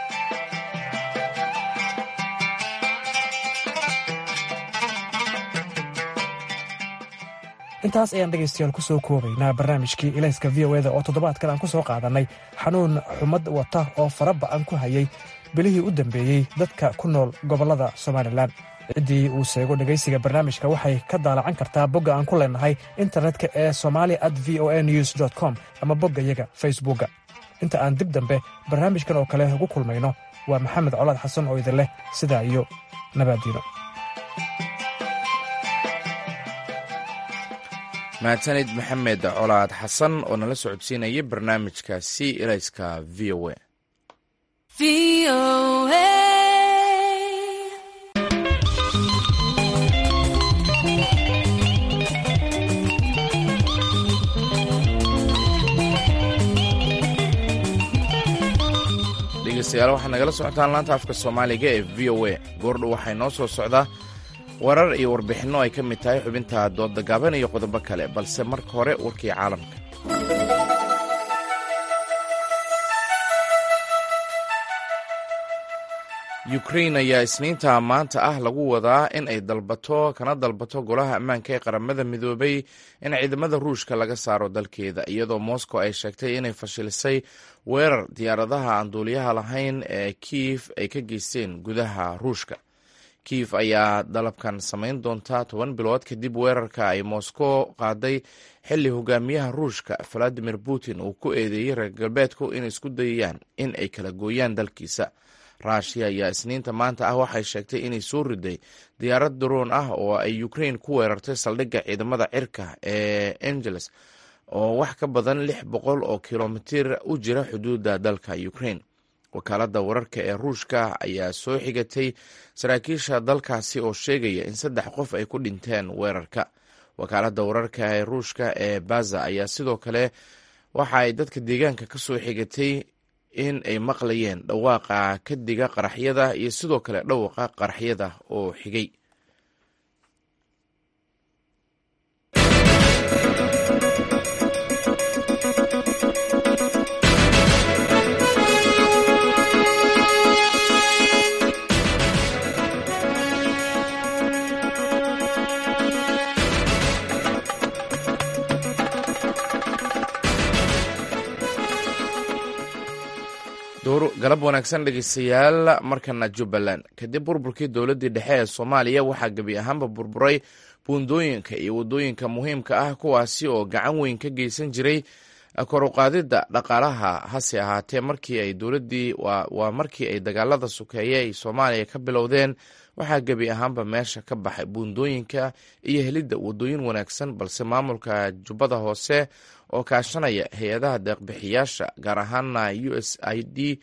Speaker 9: intaas ayaan dhegaystayaal ku soo koobaynaa barnaamijkii ilayska v o eda oo toddobaadkan aan ku soo qaadannay xanuun xumad wata oo fara ba'an ku hayay bilihii u dambeeyey dadka ku nool gobollada somalilan ciddii uu seego dhegaysiga barnaamijka waxay ka daalacan kartaa bogga aan ku leenahay internetka ee somali at v o a news dot com ama bogga yaga facebookga inta aan dib dambe barnaamijkan oo kale ugu kulmayno waa maxamed colaad xasan oo idin leh sidaa iyo nabaaddiino
Speaker 1: mahadsanid maxamed colaad xasan oo nala socodsiinaya barnaamijkaasi ilayska v o a. dhegeystayaal waxaad nagala socotaan laanta afka soomaaliga ee v o a. goordhow waxay noo soo socdaa warar iyo warbixinno ay ka mid tahay xubinta dooda gaaban iyo qodobo kale, balse marka hore warkii caalamka. ukrain ayaa isniinta maanta ah lagu wadaa in ay dalbato kana dalbato golaha ammaanka ee qaramada midoobay in ciidamada ruushka laga saaro dalkeeda, iyadoo moscow ay sheegtay inay fashilisay weerar diyaaradaha aan duuliyaha lahayn ee kiyif ay ka geysteen gudaha ruushka. kiyif ayaa dalabkan samayn doonta toban bilood kadib weerarka ay moscow qaaday xilli hogaamiyaha ruushka valadimir putin uu ku eedeeyey reer galbeedku in isku dayayaan in ay kala gooyaan dalkiisa. rushia ayaa isniinta maanta ah waxay sheegtay inay soo riday diyaarad daroon ah oo ay ukrain ku weerartay saldhigga ciidamada cirka ee angeles oo wax ka badan lix boqol oo kilomitir u jira xuduudda dalka ukrain. wakaaladda wararka ee ruushka ayaa soo xigatay saraakiisha dalkaasi oo sheegaya in saddex qof ay ku dhinteen weerarka. wakaaladda wararka ee ruushka ee baza ayaa sidoo kale waxa ay dadka deegaanka ka soo xigatay in ay maqlayeen dhawaaqa kadiga qaraxyada iyo sidoo kale dhawaaqa qaraxyada oo xigay. galab wanaagsan dhegeystayaal. markana jubbaland, kadib burburkii dowladdii dhexe ee soomaaliya waxaa gebi ahaanba burburay buundooyinka iyo waddooyinka muhiimka ah, kuwaasi oo gacan weyn ka geysan jiray kor u qaadidda dhaqaalaha. hase ahaatee markii ay dowladdii waa markii ay dagaalada sokeeye ay soomaaliya ka bilowdeen, waxaa gebi ahaanba meesha ka baxay buundooyinka iyo helidda waddooyin wanaagsan, balse maamulka jubbada hoose oo kaashanaya hay-adaha deeqbixiyaasha gaar ahaana u s i d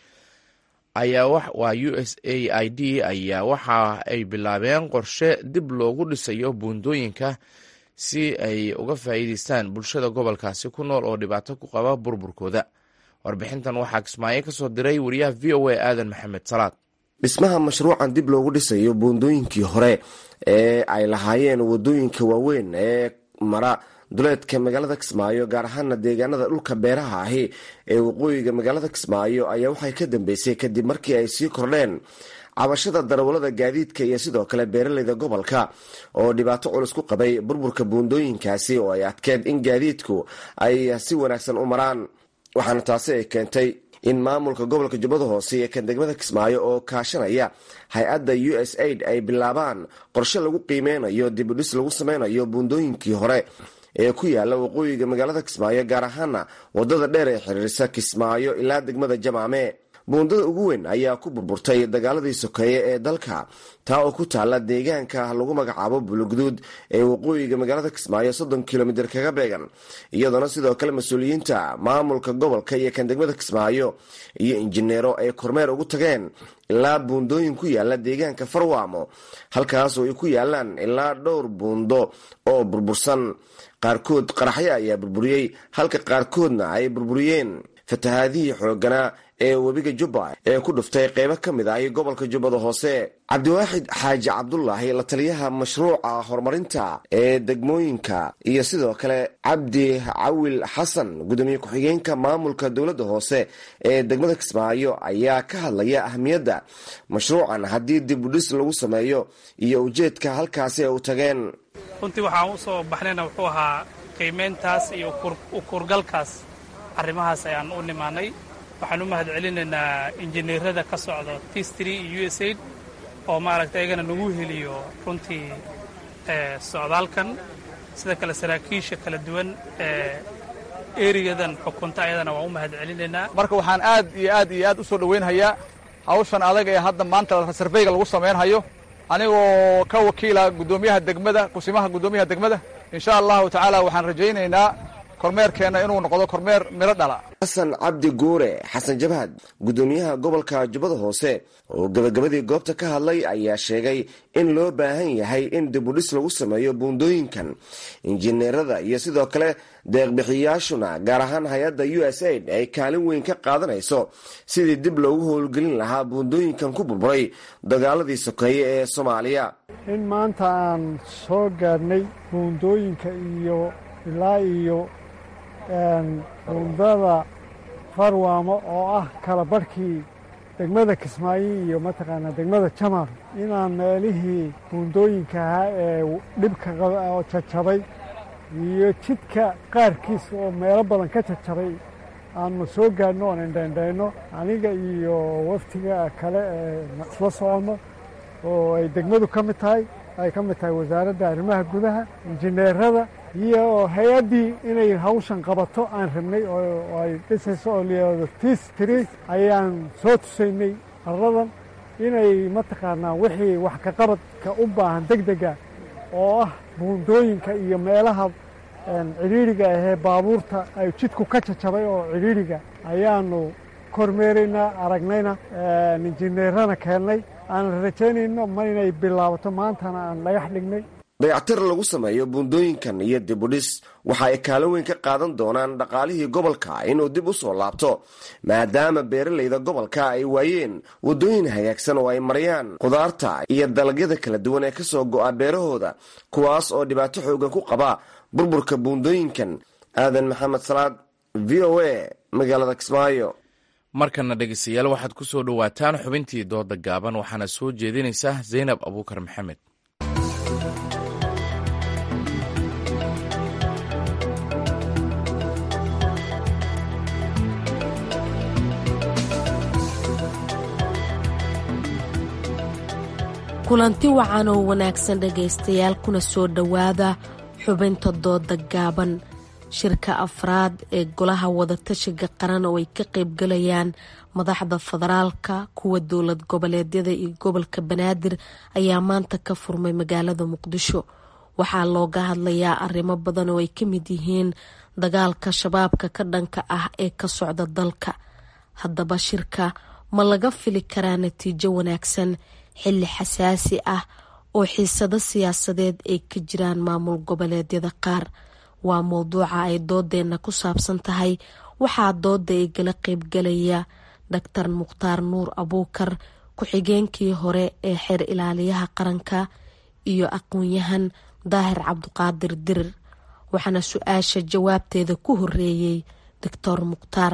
Speaker 1: ayaa waa u s a i d ayaa waxa ay bilaabeen qorshe dib loogu dhisayo buundooyinka si ay uga faa'iidaystaan bulshada gobolkaasi ku nool oo dhibaato ku qaba burburkooda. warbixintan waxaa kismaayo ka soo diray wariyaha v o a aadan maxamed salaad.
Speaker 12: dhismaha mashruucan dib loogu dhisayo buundooyinkii hore ee ay lahaayeen waddooyinka waaweyn ee mara duleedka magaalada kismaayo, gaar ahaana deegaanada dhulka beeraha ahi ee waqooyiga magaalada kismaayo, ayaa waxay ka dambeysay kadib markii ay sii kordheen cabashada darawalada gaadiidka iyo sidoo kale beeraleyda gobolka oo dhibaato culus ku qabay burburka buundooyinkaasi oo ay adkeed in gaadiidku ay si wanaagsan u maraan. waxaana taasi ay keentay in maamulka gobolka jubbada hoose iyo kan degmada kismaayo oo kaashanaya hay-adda u s aid ay bilaabaan qorshe lagu qiimeynayo dib u dhis lagu sameynayo buundooyinkii hore ee ku yaala waqooyiga magaalada kismaayo, gaar ahaana wadada dheer ee xiriirisa kismaayo ilaa degmada jamaame. buundada ugu weyn ayaa ku burburtay dagaaladii sokeeye ee dalka, taa oo ku taala deegaanka lagu magacaabo bulugduud ee waqooyiga magaalada kismaayo soddon kilomitir kaga beegan, iyadoona sidoo kale mas-uuliyiinta maamulka gobolka iyo kan degmada kismaayo iyo injineero ay kormeer ugu tageen ilaa buundooyin ku yaala deegaanka farwaamo, halkaas oo ay ku yaalaan ilaa dhowr buundo oo burbursan. qaarkood qaraxyo ayaa burburiyey, halka qaarkoodna ay burburiyeen fatahaadihii xooganaa ee webiga jubba ee ku dhuftay qeybo ka mid ah gobolka jubbada hoose. cabdiwaaxid xaaji cabdulaahi, la taliyaha mashruuca horumarinta ee degmooyinka, iyo sidoo kale cabdi cawil xasan, gudoomiye ku-xigeenka maamulka dowladda hoose ee degmada kismaayo, ayaa ka hadlaya ahmiyadda mashruucan haddii dib u dhis lagu sameeyo iyo ujeedka halkaasi ay u tageen.
Speaker 13: runtii waxaan u soo baxnayna wuxuu ahaa qiimeyntaas iyo ukurgalkaas arrimahaas ayaan u nimaanay. waxaan u mahad celinaynaa injineerada ka socdo tistri iyo u s aid oo maaragtay ayagana nagu heliyo runtii socdaalkan, sida kale saraakiisha kala duwan ee eriyadan xukunta ayadana waan u mahad celinaynaa.
Speaker 14: marka waxaan aad iyo aad iyo aad u soo dhoweynhayaa hawshan adag ee hadda maanta sarveyga lagu samaynhayo, anigoo ka wakiila gudoomiyaha degmada, kusimaha gudoomiyaha degmada insha allahu tacaala waxaan rajaynaynaa kormeerkeenna inuu noqdo kormeer miro dhala.
Speaker 12: xasan cabdi guure xasan jabhad gudoomiyaha gobolka jubbada hoose oo gabagabadii goobta ka hadlay ayaa sheegay in loo baahan yahay in dibudhis lagu sameeyo buundooyinkan injineerada iyo sidoo kale deeqbixiyayaashuna gaar ahaan hay-adda u s aid ay kaalin weyn ka qaadanayso sidii dib loogu howlgelin lahaa buundooyinkan ku burburay dagaaladii sokeeye ee soomaaliya.
Speaker 15: in maanta aan soo gaadhnay buundooyinka iyo ilaa iyo buundada farwaamo oo ah kala barhkii degmada kismaayo iyo mataqaanaa degmada jamar inaan meelihii buundooyinka ahaa ee dhibka oo jajabay iyo jidka qaarkiis oo meelo badan ka jajabay aanu soo gaadhno oon indhaindhayno aniga iyo waftiga kale ee isla soconno oo ay degmadu ka mid tahay ay ka mid tahay wasaaradda arrimaha gudaha injineerada iyo hay-addii inay hawshan qabato aan rabnay oo ay dhisayso oo layihahdo tis tiri ayaan soo tusaynay arladan inay mataqaanaa wixii wax ka qabadka u baahan deg dega oo ah buundooyinka iyo meelaha cidhiidriga ahee baabuurta ay jidku ka jajabay oo cidhiidriga ayaanu kormeeraynaa aragnayna injineerana keennay aan rajaynayno ma inay bilaabato maantana aan dhagax dhignay.
Speaker 12: dayactir lagu sameeyo buundooyinkan iyo dibudhis waxa ay kaalin weyn ka qaadan doonaan dhaqaalihii gobolka inuu dib u soo laabto maadaama beeralayda gobolka ay waayeen waddooyin hagaagsan oo ay marayaan khudaarta iyo dalagyada kala duwan ee kasoo go'a beerahooda kuwaas oo dhibaato xoogan ku qaba burburka buundooyinkan. aadan maxamed salaad v o a magaalada kismaayo.
Speaker 1: markana dhegeystayaal waxaad ku soo dhowaataan xubintii dooda gaaban waxaana soo jeedinaysa zaynab abuukar maxamed.
Speaker 16: kulanti wacan oo wanaagsan dhegaystayaal kuna soo dhowaada xubinta dooda gaaban. shirka afraad ee golaha wadatashiga qaran oo ay ka qaybgalayaan madaxda federaalka kuwa dowlad goboleedyada iyo gobolka banaadir ayaa maanta ka furmay magaalada muqdisho. waxaa looga hadlayaa arrimo badan oo ay ka mid yihiin dagaalka shabaabka ka dhanka ah ee ka socda dalka. haddaba shirka ma laga fili karaa natiijo wanaagsan xilli xasaasi ah oo xiisado siyaasadeed ay ka jiraan maamul goboleedyada qaar? waa mowduuca ay doodeenna ku saabsan tahay. waxaa dooda ay gala qaybgalaya doctor mukhtaar nuur abuukar ku-xigeenkii hore ee xeer ilaaliyaha qaranka iyo aqoon-yahan daahir cabdiqaadir dirir. waxaana su-aasha jawaabteeda ku horeeyey doctor mukhtaar.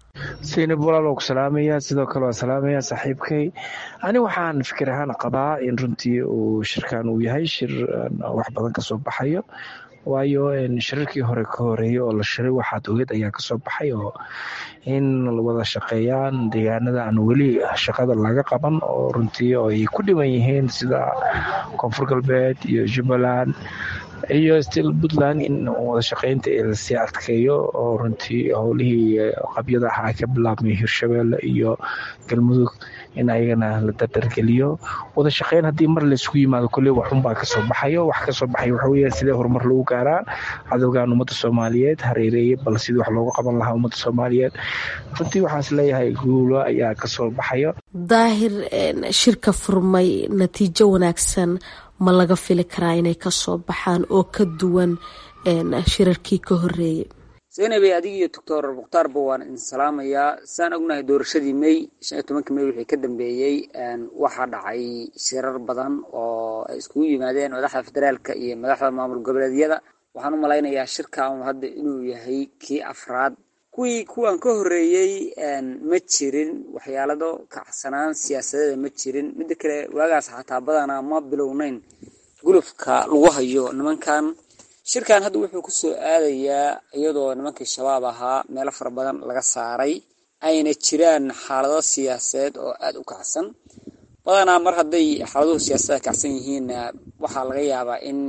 Speaker 17: saynab walaal ku salaamaya, sidoo kale waa salaamaya saaxiibkay. ani waxaan fikir ahaan qabaa in runtii uu shirkan uu yahay shir wax badan kasoo baxayo, waayo shirarkii hore ka horeeyay oo la shiray waxaad ogeed ayaa kasoo baxay oo in wada shaqeeyaan deegaanada aan weli shaqada laga qaban oo runtii oo ay ku dhiban yihiin sida koonfur galbeed iyo jubbaland iyo still puntland in wada shaqeynta lasii adkeeyo oo runtii howlihii qabyada ahaa ka bilaabmay hirshabeelle iyo galmudug in ayagana la dardargeliyo. wada shaqeyn haddii mar laysku yimaado kolley waxunbaa kasoo baxayo. wax kasoo baxay waxa weeye sidee horumar lagu gaaraa cadowgan ummadda soomaaliyeed hareereeye, bal sidii wax looga qaban lahaa ummadda soomaaliyeed. runtii waxaas leeyahay guulo ayaa kasoo baxayo.
Speaker 16: daahir, shirka furmay natiijo wanaagsan ma laga fili karaa inay kasoo baxaan oo ka duwan shirarkii ka horeeyay?
Speaker 18: zaynabey, adig iyo doctor mukhtaarba waan idin salaamayaa. saan ognahay doorashadii may shan iyo tobanka may wixii ka dambeeyey waxaa dhacay shirar badan oo ay iskugu yimaadeen madaxda federaalka iyo madaxda maamul goboleedyada. waxaan u malaynayaa shirkan hadda inuu yahay kii afraad. kuwii kuwan ka horeeyey ma jirin waxyaalado kacsanaan siyaasadeeda ma jirin. midda kale waagaas xataa badanaa ma bilownayn gulufka lagu hayo nimankan. shirkan hadda wuxuu ku soo aadayaa iyadoo nimankii shabaab ahaa meelo fara badan laga saaray, ayna jiraan xaalado siyaasadeed oo aada u kacsan. badanaa mar hadday xaaladuhu siyaasadda kacsan yihiin waxaa laga yaabaa in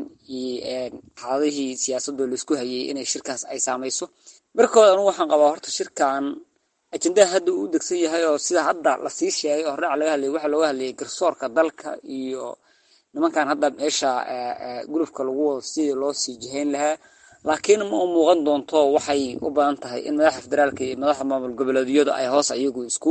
Speaker 18: xaaladihii siyaasadoo laisku hayay inay shirkaas ay saamayso. markooda anugu waxaan qabaa horta shirkan ajendaha hadda uu degsan yahay oo sida hadda lasii sheegay oo hordhac laga hadlayay waxaa looga hadlayay garsoorka dalka iyo nimankan hadda meesha gulufka lagu wado sidii loo sii jihayn lahaa laakiin ma u muuqan doonto waxay u badan tahay in madaxda federaalka iyo madaxda maamul goboleedyadu ay hoos iyagu isku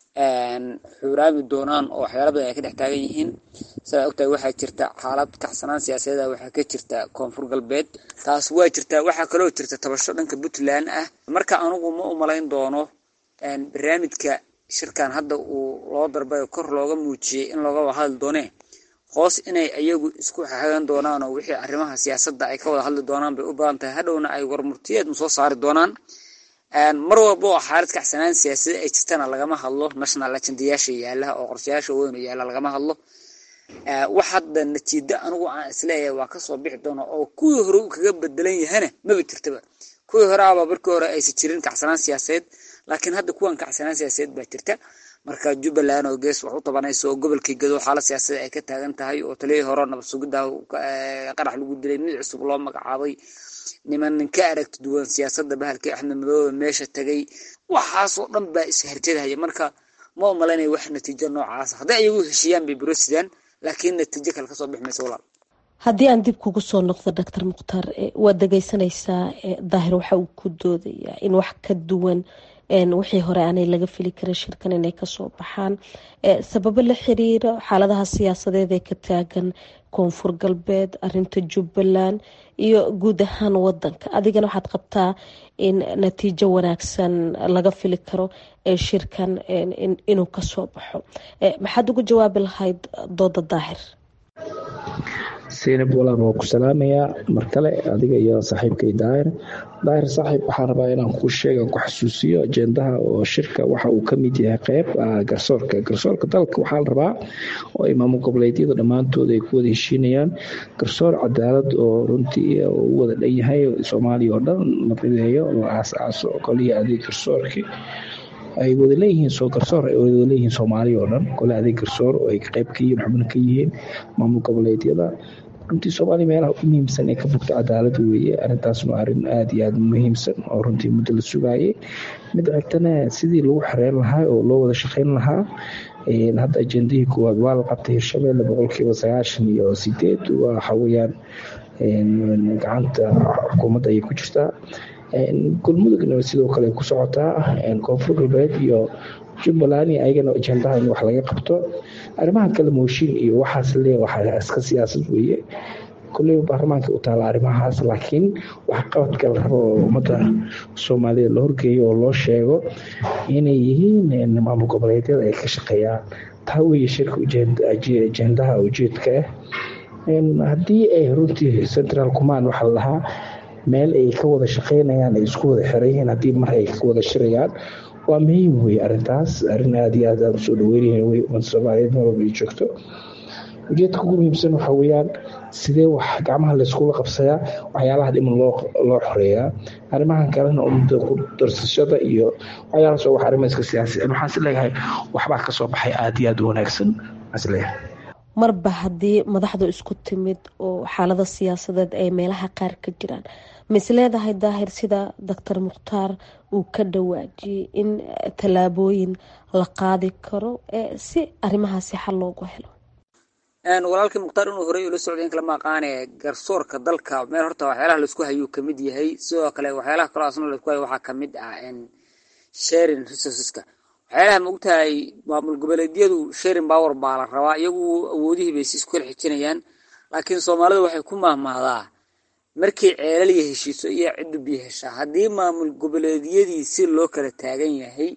Speaker 18: xuraami doonaan oo waxyaalo badan ay ka dhex taagan yihiin sidaa ogtahay waxaa jirta xaalad kacsanaan siyaasadeed waxaa ka jirta koonfur galbeed taas waa jirta waxaa kaloo jirta tabasho dhanka puntland ah marka anugu ma u malayn doono barnaamijka shirkan hadda uu loo darbay kor looga muujiyey in looga wada hadli doonee hoos inay iyagu isku xagan doonaan oo wixii arrimaha siyaasadda ay ka wada hadli doonaan bay u badan tahay hadhowna ay warmurtiyeed soo saari doonaan mar walba oo xaalad kacsanaan siyaasadeed ay jirtana lagama hadlo national agendayaasha yaala oo qorshayaasha weyn oo yaala lagama hadlo wax hadda natiijo anigu aan isleeyahay waa ka soo bixi doona oo kuwii hore uu kaga bedelan yahana maba jirtaba kuwii hore aba markii hore aysan jirin kacsanaan siyaasadeed laakiin hadda kuwan kacsanaan siyaasadeed baa jirta marka Jubbaland oo gees wax u tabanayso oo gobolkii Gedo xaalad siyaasadeed ay ka taagan tahay oo taliyay hore nabad sugidda qarax lagu dilay mid cusub loo magacaabay niman ka aragti duwan siyaasadda bahalkii Axmed Madoobe meesha tagay waxaas oo dhan baa is harjeedaya marka ma umaleynay wax natiijo noocaas haddii ay ugu heshiyaan bay burosidaan laakiin natiijo kale ka soo bixmayso walaal
Speaker 16: haddii aan dib kugu soo noqdo Dr Mukhtar waad dhageysanaysaa daahir waxa uu ku doodayaa in wax ka duwan een wixii hore aanay laga fili karin shirkan inay ka soo baxaan sababo la xiriira xaaladaha siyaasadeed ee ka taagan koonfur galbeed arinta Jubbaland iyo guud ahaan wadanka adigana waxaad qabtaa in natiijo wanaagsan laga fili karo ee shirkan inuu ka soo baxo maxaad ugu jawaabi lahayd dooda daahir
Speaker 17: Zainab walaal waa ku salaamayaa mar kale adiga iyo saaxiibkay daahir daahir saaxiib waxaan rabaa inaan ku sheego ku xasuusiyo ajendaha oo shirka waxa uu ka mid yahay qayb garsoorka garsoorka dalka waxaa la rabaa oo maamul goboleedyada dhammaantood ay ku wada heshiinayaan garsoor cadaalad oo runtii uu wada dhan yahay Soomaaliya oo dhan la filayo oo aas-aaso kaliya adeeg garsoorkii ay wada leeyihiin soo garsoor ay wada leeyihiin Soomaaliya oo dhan kale adeeg garsoor oo ay qayb ka yihiin xubin ka yihiin maamul goboleedyada runtii Soomaaliya meelaha ugu muhiimsan ee ka fogta cadaalad weeye arrintaas waa arrin aad iyo aad muhiimsan oo runtii muddo la sugayay mid xigtana sidii lagu xareyn lahaa oo loo wada shaqeyn lahaa hadda ajendihii koowaad waa la qabtay Hirshabelle boqolkiiba sagaashan iyo sideed waxa weeyaan gacanta xukuumadda ay ku jirtaa galmudugna sidoo kale ku socotaa koonfur galbeed iyo Jubbaland ayagana ajendaha in wax laga qabto arrimaha kala mooshin iyo waxaas leeyahay waxa iska siyaasad weeye kulli baarlamaanka u taala arrimahaas laakiin wax qabadka la rabo ummadda Soomaaliyeed la horgeeyo oo loo sheego inay yihiin maamul goboleedyada ay ka shaqeeyaan taa weeye shirka ajendaha ujeedka ah haddii ay runtii central command waxa la lahaa meel ay ka wada shaqeynayaan ay isku wada xirayeen haddii mar ay ka wada shirayaan waa muhiim weeye arrintaas arrin aad iyo aad aan soo dhaweynayeen way ummadda Soomaaliyeed meel walba ay joogto ujeedka ugu muhiimsan waxa weeyaan sidee wax gacmaha la iskula qabsayaa waxyaalaha dhiman loo loo xoreeyaa arrimahan kalena ummadda ku darsashada iyo waxyaalahaas oo wax arrimaha iska siyaasi waxaan is leeyahay waxbaa ka soo baxay aad iyo aad u wanaagsan asleeyahay
Speaker 16: marba haddii madaxdu isku timid oo xaalada siyaasadeed ay meelaha qaar ka jiraan misleedahay daahir sida Dr Mukhtar uu ka dhawaajiyay in talaabooyin la qaadi karo si arrimahaasi xal loogu helo
Speaker 18: een walaalkii Mukhtar inuu hore ula socdeen kala maqaane garsoorka dalka meel horta waxyaalaha la isku hayo kamid yahay sidoo kale waxyaalaha kale asna la isku hayo waxa kamid ah in sharing resourceska waxyaalaha maogtahay maamul goboleedyadu sharing power baa la rabaa iyagu awoodihii bay isku kala xijinayaan laakiin Soomaalidu waxay ku maahmaadaa markii ceelal iyo heshiiso iyo cid biyo hesha hadii maamul goboleedyadii si loo kala taagan yahay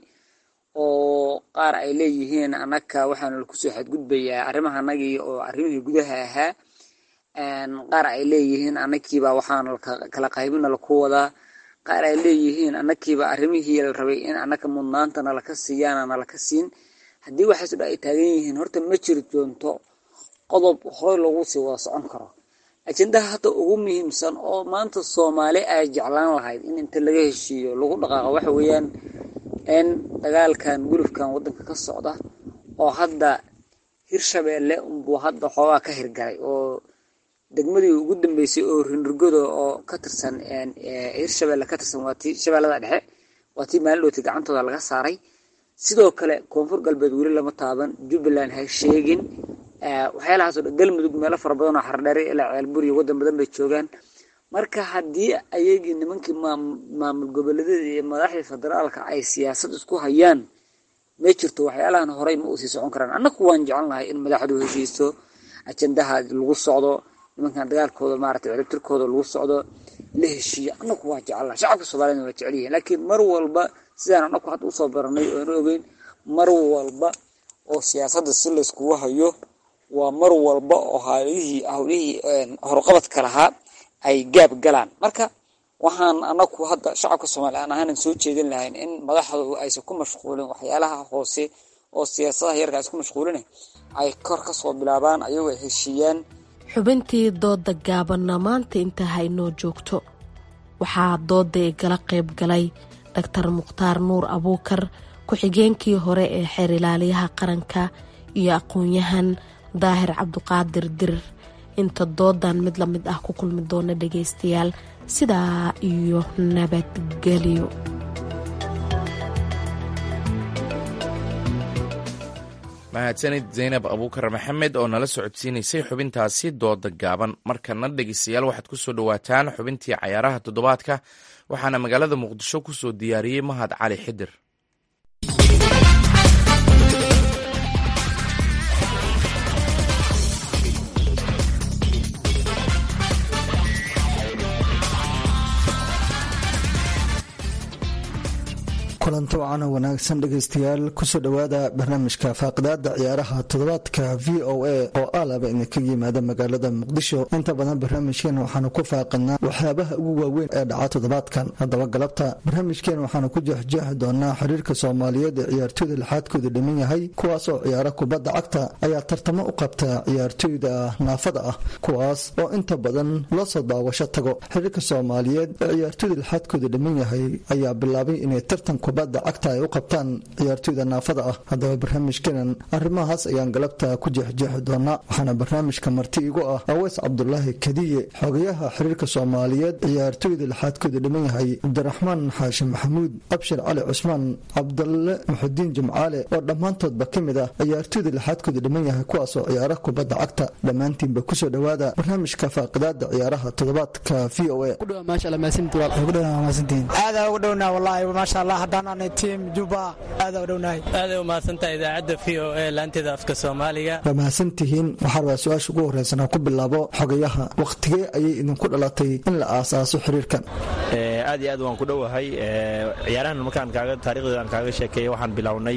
Speaker 18: oo qaar ay leeyihiin anaka waxaan ku soo xadgudbayaa arrimaha anagii oo arrimihii gudaha ahaa een qaar ay leeyihiin anakiiba waxaan kala qaybina la ku wada qaar ay leeyihiin anakiiba arrimihii la rabay in anaka mudnaantana la ka siiyana la ka siin hadii waxaas ay taagan yihiin horta ma jiri doonto qodob hore lagu sii wada socon karo ajendaha hadda ugu muhiimsan oo maanta Soomaali ay jeclaan lahayd in inta laga heshiiyo lagu dhaqaaqo waxa weeyaan in dagaalkan gulufkan wadanka ka socda oo hadda Hirshabelle uu hadda xoogaa ka hirgalay oo degmadii ugu dambeysay oo Rinurgodo oo ka tirsan een Hirshabelle ka tirsan waatii Shabeellada Dhexe waatii meel dhooti gacantooda laga saaray sidoo kale koonfur galbeed weli lama taaban Jubbaland hay sheegin waxyaalahaasoo dhan galmudug meelo fara badan oo xardheere ilaa ceelbur iyo waddan badan bay joogaan marka haddii ayagii nimankii maamul goboleedyada iyo madaxda federaalka ay siyaasad isku hayaan ma jirto waxyaalahan horey ma usii socon karaan annagu waan jecelnahay in madaxdu heshiisto ajandaha lagu socdo nimankan dagaalkooda maaragtay ciribtirkooda lagu socdo la heshiiyo annagu waan jecelnahay shacabka soomaaliyana waa jecel yihiin laakiin mar walba sidaan annagu hadda usoo baranay oo aan ogeyn mar walba oo siyaasadda si layskugu hayo waa mar walba oo hawlihii hawlihii horqabadka lahaa ay gaab galaan marka waxaan anagu hadda shacabka Soomaaliya aan ahaan soo jeedin lahayn in madaxdu aysan ku mashquulin waxyaalaha hoose oo siyaasadaha yarkaas ku mashquulin ay kor ka soo bilaabaan ayagoo heshiiyaan
Speaker 16: xubintii dooda gaabanna maanta inta haynoo joogto waxaa dooda igala qayb galay Dr Mukhtaar Nuur Abuukar ku-xigeenkii hore ee xeer ilaaliyaha qaranka iyo aqoon-yahan Daahir Cabduqaadir Dirir inta doodan mid la mid ah ku kulmi doona dhageystayaal sidaa iyo nabadgelyo
Speaker 1: mahadsanid Zaynab Abuukar Maxamed oo nala socodsiinaysay xubintaasi dooda gaaban markana dhageystayaal waxaad ku soo dhawaataan xubintii cayaaraha toddobaadka waxaana magaalada Muqdisho ku soo diyaariyey Mahad Cali Xidir
Speaker 19: kulanti wacan wanaagsan dhegaystayaal kusoo dhowaada barnaamijka faaqidaada ciyaaraha toddobaadka v o a oo aalaba idinka yimaada magaalada muqdisho inta badan barnaamijkeena waxaanu ku faaqidnaa waxyaabaha ugu waaweyn ee dhaca toddobaadkan haddaba galabta barnaamijkeena waxaanu ku jeexjeexi doonaa xiriirka soomaaliyeed ee ciyaartooyda lixaadkooda dhiman yahay kuwaasoo ciyaara kubadda cagta ayaa tartamo u qabta ciyaartooyda naafada ah kuwaas oo inta badan loo soo daawasho tago xiriirka soomaaliyeed ee ciyaartooyda lixaadkooda dhiman yahay ayaa bilaabay inay tartan kubadda cagta ay u qabtaan ciyaartooyda naafada ah haddaba barnaamijkeenan arrimahaas ayaan galabta ku jeexjeexi doonaa waxaana barnaamijka marti igu ah aweys cabdulaahi kadiye xogayaha xiriirka soomaaliyeed ciyaartooyda lixaadkooda dhiman yahay cabdiraxmaan xaashi maxamuud abshir cali cusmaan cabdalle muxudiin jimcaale oo dhammaantoodba ka mid ah ciyaartooyda lixaadkooda dhiman yahay kuwaasoo ciyaara kubadda cagta dhammaantiinba kusoo dhowaada barnaamijka faaqidaada ciyaaraha toddobaadka v o a
Speaker 20: tiim juba aad u dhownahay aad u mahadsantahay idaacadda v o a laanteeda afka Soomaaliga
Speaker 19: waa mahadsantihiin waxaa rabaa su-aasha ugu horreysana ku bilaabo xogayaha waqtigee ayay idinku dhalatay in la aasaaso xiriirkan
Speaker 21: aad iyo aad waan ku dhowahay ciyaarahan markaan kaaga taariikhdeeda aan kaaga sheekeeyay waxaan bilownay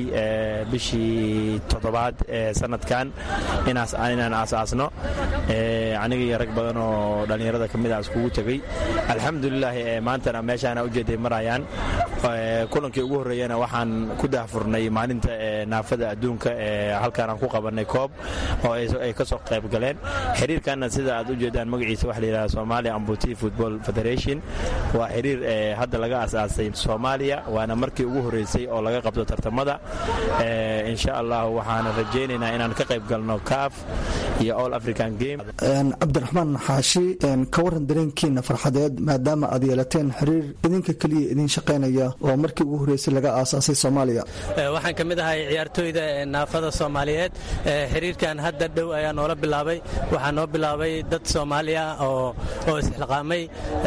Speaker 21: bishii toddobaad ee sanadkan inaas inaan aasaasno aniga iyo rag badan oo dhalinyarada ka mid ah iskugu tegay alxamdulilah maantana meeshaana ujeeday marayaan kulankii ugu horreeyana waxaan ku daahfurnay maalinta naafada adduunka ee halkaan aan ku qabanay koob oo ay ka soo qayb galeen xiriirkanna sida aad u jeedaan magaciisa waxa la yidhahdaa Somalia Amputee Football Federation waa xiriir hadda laga aasaasay Soomaaliya waana markii ugu horreysay oo laga qabto tartamada insha Allah waxaan rajaynaynaa inaan ka qayb galno C A F iyo All African Game
Speaker 19: Cabdiraxmaan Xaashi ka waran dareenkiina farxadeed maadaama aad yeelateen xiriir idinka kaliya idin shaqeynaya oo markii ugu horeysay laga aasaasay Soomaaliya
Speaker 20: waxaan kamid ahay ciyaartooyda naafada Soomaaliyeed xiriirkan hadda dhow ayaa noola bilaabay waxaa noo bilaabay dad Soomaaliya oo oo isxilqaamay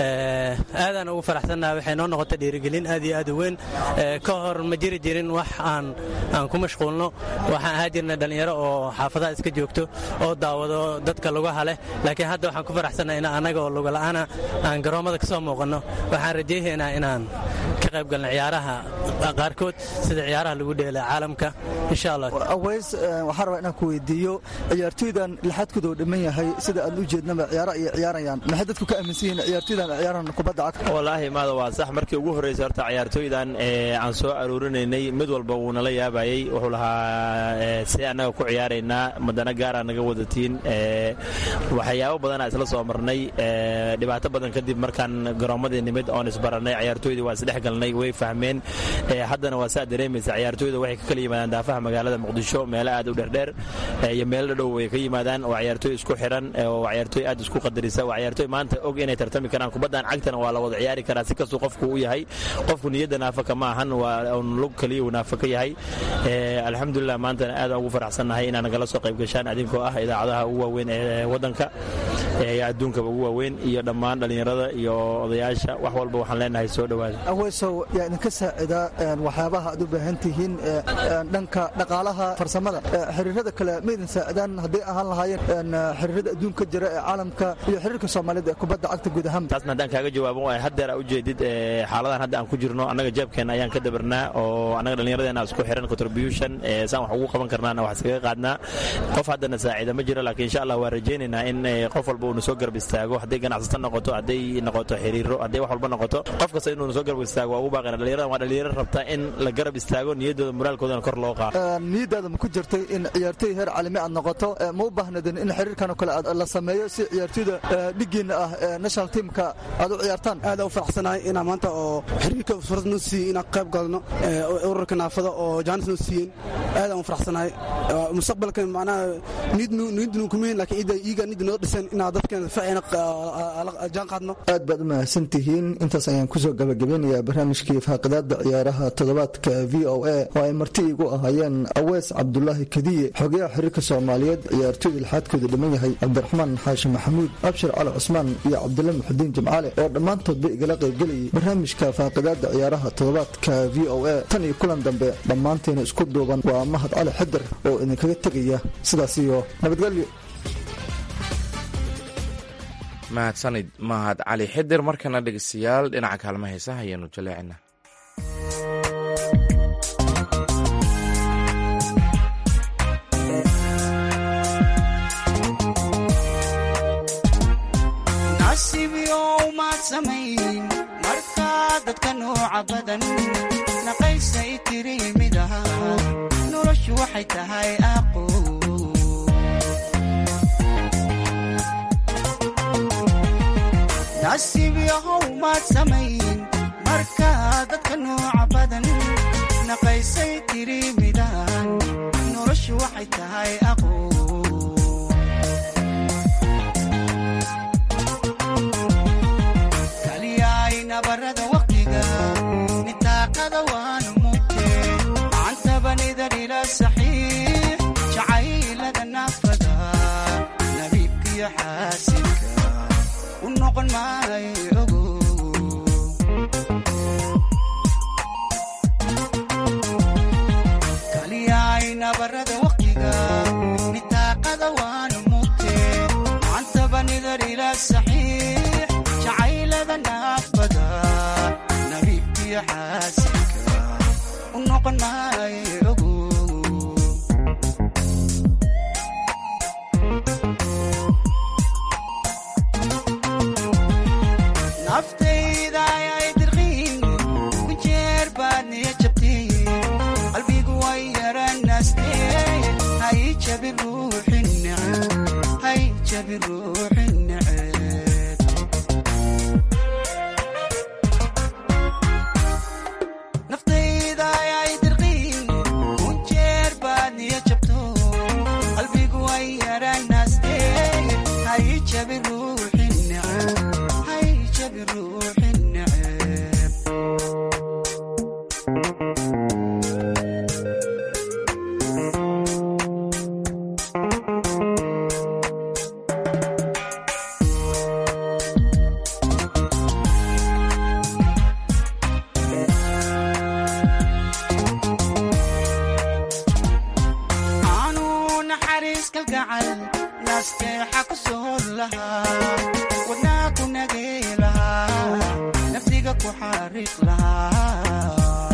Speaker 20: aadaan ugu faraxsanahay waxay noo noqotay dhiirigelin aad iyo aad u weyn ka hor ma jiri jirin wax aan aan ku mashquulno waxaan ahaa jirnay dhalinyaro oo xaafadaha iska joogto oo daawado dadka lugaha leh laakiin hadda waxaan ku faraxsanahay in anaga oo luga la'aana aan garoomada ka soo muuqanno waxaan rajaynaynaa inaan ka qayb galno ciyaaraha qaarkood sida ciyaaraha lagu dheelay caalamka insha Allah
Speaker 19: aweys waxaan rabaa inaan ku weydiiyo ciyaartooydan lixaadkooda oo dhiman yahay sida aad u jeednaba ciyaaro ay ciyaarayaan maxay dadku ka aaminsan yihiin ciyaartooydan ciyaarahan kubadda cagta
Speaker 21: wallaahi maada waa sax markii ugu horeysay horta ciyaartooydan aan soo aruurinaynay mid walba wuu nala yaabayay wuxuu lahaa si annaga ku ciyaaraynaa madana gaara naga wadatiin waxyaabo badan isla soo marnay dhibaato badan kadib markaan garoomadii nimid oon isbaranay ciyaartooydii waa isdhex dhex galnay way fahmeen haddana waa saa dareemaysa ciyaartooyda waxay ka kala yimaadaan daafaha magaalada muqdisho meelo aad u dheerdheer iyo meelo dhow way ka yimaadaan waa ciyaartooy isku xiran oo ciyaartooy aad isku qadarisa waa ciyaartooy maanta og inay tartami karaan kubaddan cagtana waa la wada ciyaari karaa si kastuu qofku u yahay qofku niyadda naafaka ma ahan waa un lug kaliya uu naafaka yahay alxamdulilah maantana aad ugu faraxsannahay inaan nagala soo qayb gashaan adinkoo ah idaacadaha ugu waaweyn ee waddanka ee adduunkaba ugu waaweyn iyo dhammaan dhallinyarada iyo odayaasha wax walba waxaan leenahay soo dhowaada
Speaker 19: aweysow yaa idinka saacida waxyaabaha aad u baahan tihiin dhanka dhaqaalaha farsamada xiriirada kale ma idin saacidaan hadday ahaan lahaayeen xiriirada adduunka jira ee caalamka iyo xiriirka soomaaliyeed ee kubadda cagta guud ahaan
Speaker 21: taasna haddaan kaaga jawaabo haddeer aa ujeedid xaaladan hadda aan ku jirno annaga jeebkeenna ayaan ka dabarnaa oo annaga dhallinyaradeenna isku xiran contribution saan wax ugu qaban karnaana wax iskaga qaadnaa qof haddana saacida ma jiro laakiin insha allah waa rajaynaynaa in qof walba uuna soo garab istaago hadday ganacsato noqoto hadday noqoto xiriiro hadday wax walba noqoto qof kasta inuuna soo garab istaago waa ugu baaqina dhallinyaradan waa dhallinyaro rabta in la garab istaago niyaddooda moraalkoodana kor loo qaado
Speaker 19: niyaddaada ma ku jirtay in ciyaartooy heer caalami aad noqoto ma u baahnadin in xiriirkan oo kale la sameeyo si ciyaartooyda dhiggiinna ah national teamka aad u ciyaartaan
Speaker 5: aad u faraxsanahay inaan maanta oo xiriirka fursad noo siiyey inaan qayb galno ururka naafada oo jaanis noo siiyeen aad aan u faraxsanahay mustaqbalka macnaha niyadnu kumeyn laakiin ida iiga niyadda noo dhisan inaan dadkeena ficina jaan qaadno
Speaker 19: aad baad u mahadsan tihiin intaas ayaan kusoo gabagabeynayaa barnaamijkii faaqidaada ciyaaraha toddobaadka v o a oo ay marti igu ahaayeen awees cabdulaahi kadiye xogayaha xiriirka soomaaliyeed ciyaartooyda ilxaadkooda dhiman yahay cabdiraxmaan xaashi maxamuud abshir cali cusmaan iyo cabdilla muxudiin jimcaale oo dhammaantoodba igala qaybgelayay barnaamijka faaqidaada ciyaaraha toddobaadka v o a tan iyo kulan dambe dhammaanteena isku duuban waa mahad cali xidar oo idinkaga tegaya sidaas iyo nabadgelyo
Speaker 1: mahadsanid mahad cali xidir markana dhegeystayaal dhinaca kaalma heesaha ayaanu jaleecina
Speaker 22: nasiibyow maad samayn markaa dadka nooca badan naqaysay tiri mid ahaa noloshu waxay tahay aqo nasiibyahow maad samayn markaa dadka nooca badan naqaysay tiri midaan noloshu waxay tahay aqo kaliyaay nabarada waqtiga nitaaqada waanu mugte macantabanida dhila saxiix jacaylada naafada nabiibkiyo xaasinka unoqon maayo ogo kaliyaay nabarada waqtiga nitaaqada waanu mugte macantabanidar ila saxiix jacaylada naafada nabiibkiyo xaasinka unoqon maayo ogo naftayda ayay dirqiin ku jeer baad niya jabteen qalbigu way yaranaastee hay jabi ruuxi neceb hay jabi ruuxi neceb naftayda ayay dirqiin ku jeer baad niya jabto qalbigu way yaranaastee hay jabi ruuxi neceb بروح النعيم عنو نحرس كالقعل نستيحة كسور لها ودناك نقيل ku xariiq lahaa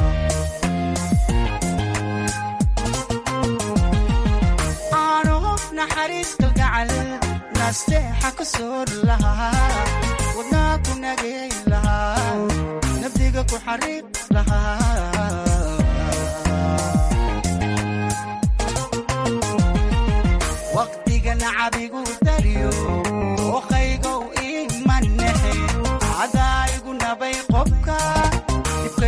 Speaker 22: aanu hof naxariis kalgacal nasteexa ku soor lahaa wadnaa ku nagey lahaa nafdiga ku xariiq lahaa waqtiga nacabigu dariyo ooqaygow imanexe cadaayigu nabay qobka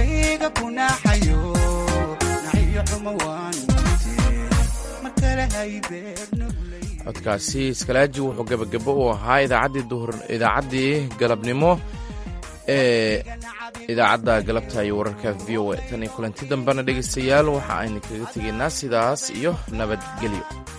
Speaker 1: codkaasi iskalaaji wuxuu gebagabo u ahaa idaacaddii duhur idaacaddii galabnimo ee idaacadda galabta iyo wararka v o a tan iyo kulanti dambena dhegaystayaal waxa aynu kaga tegaynaa sidaas iyo nabadgelyo.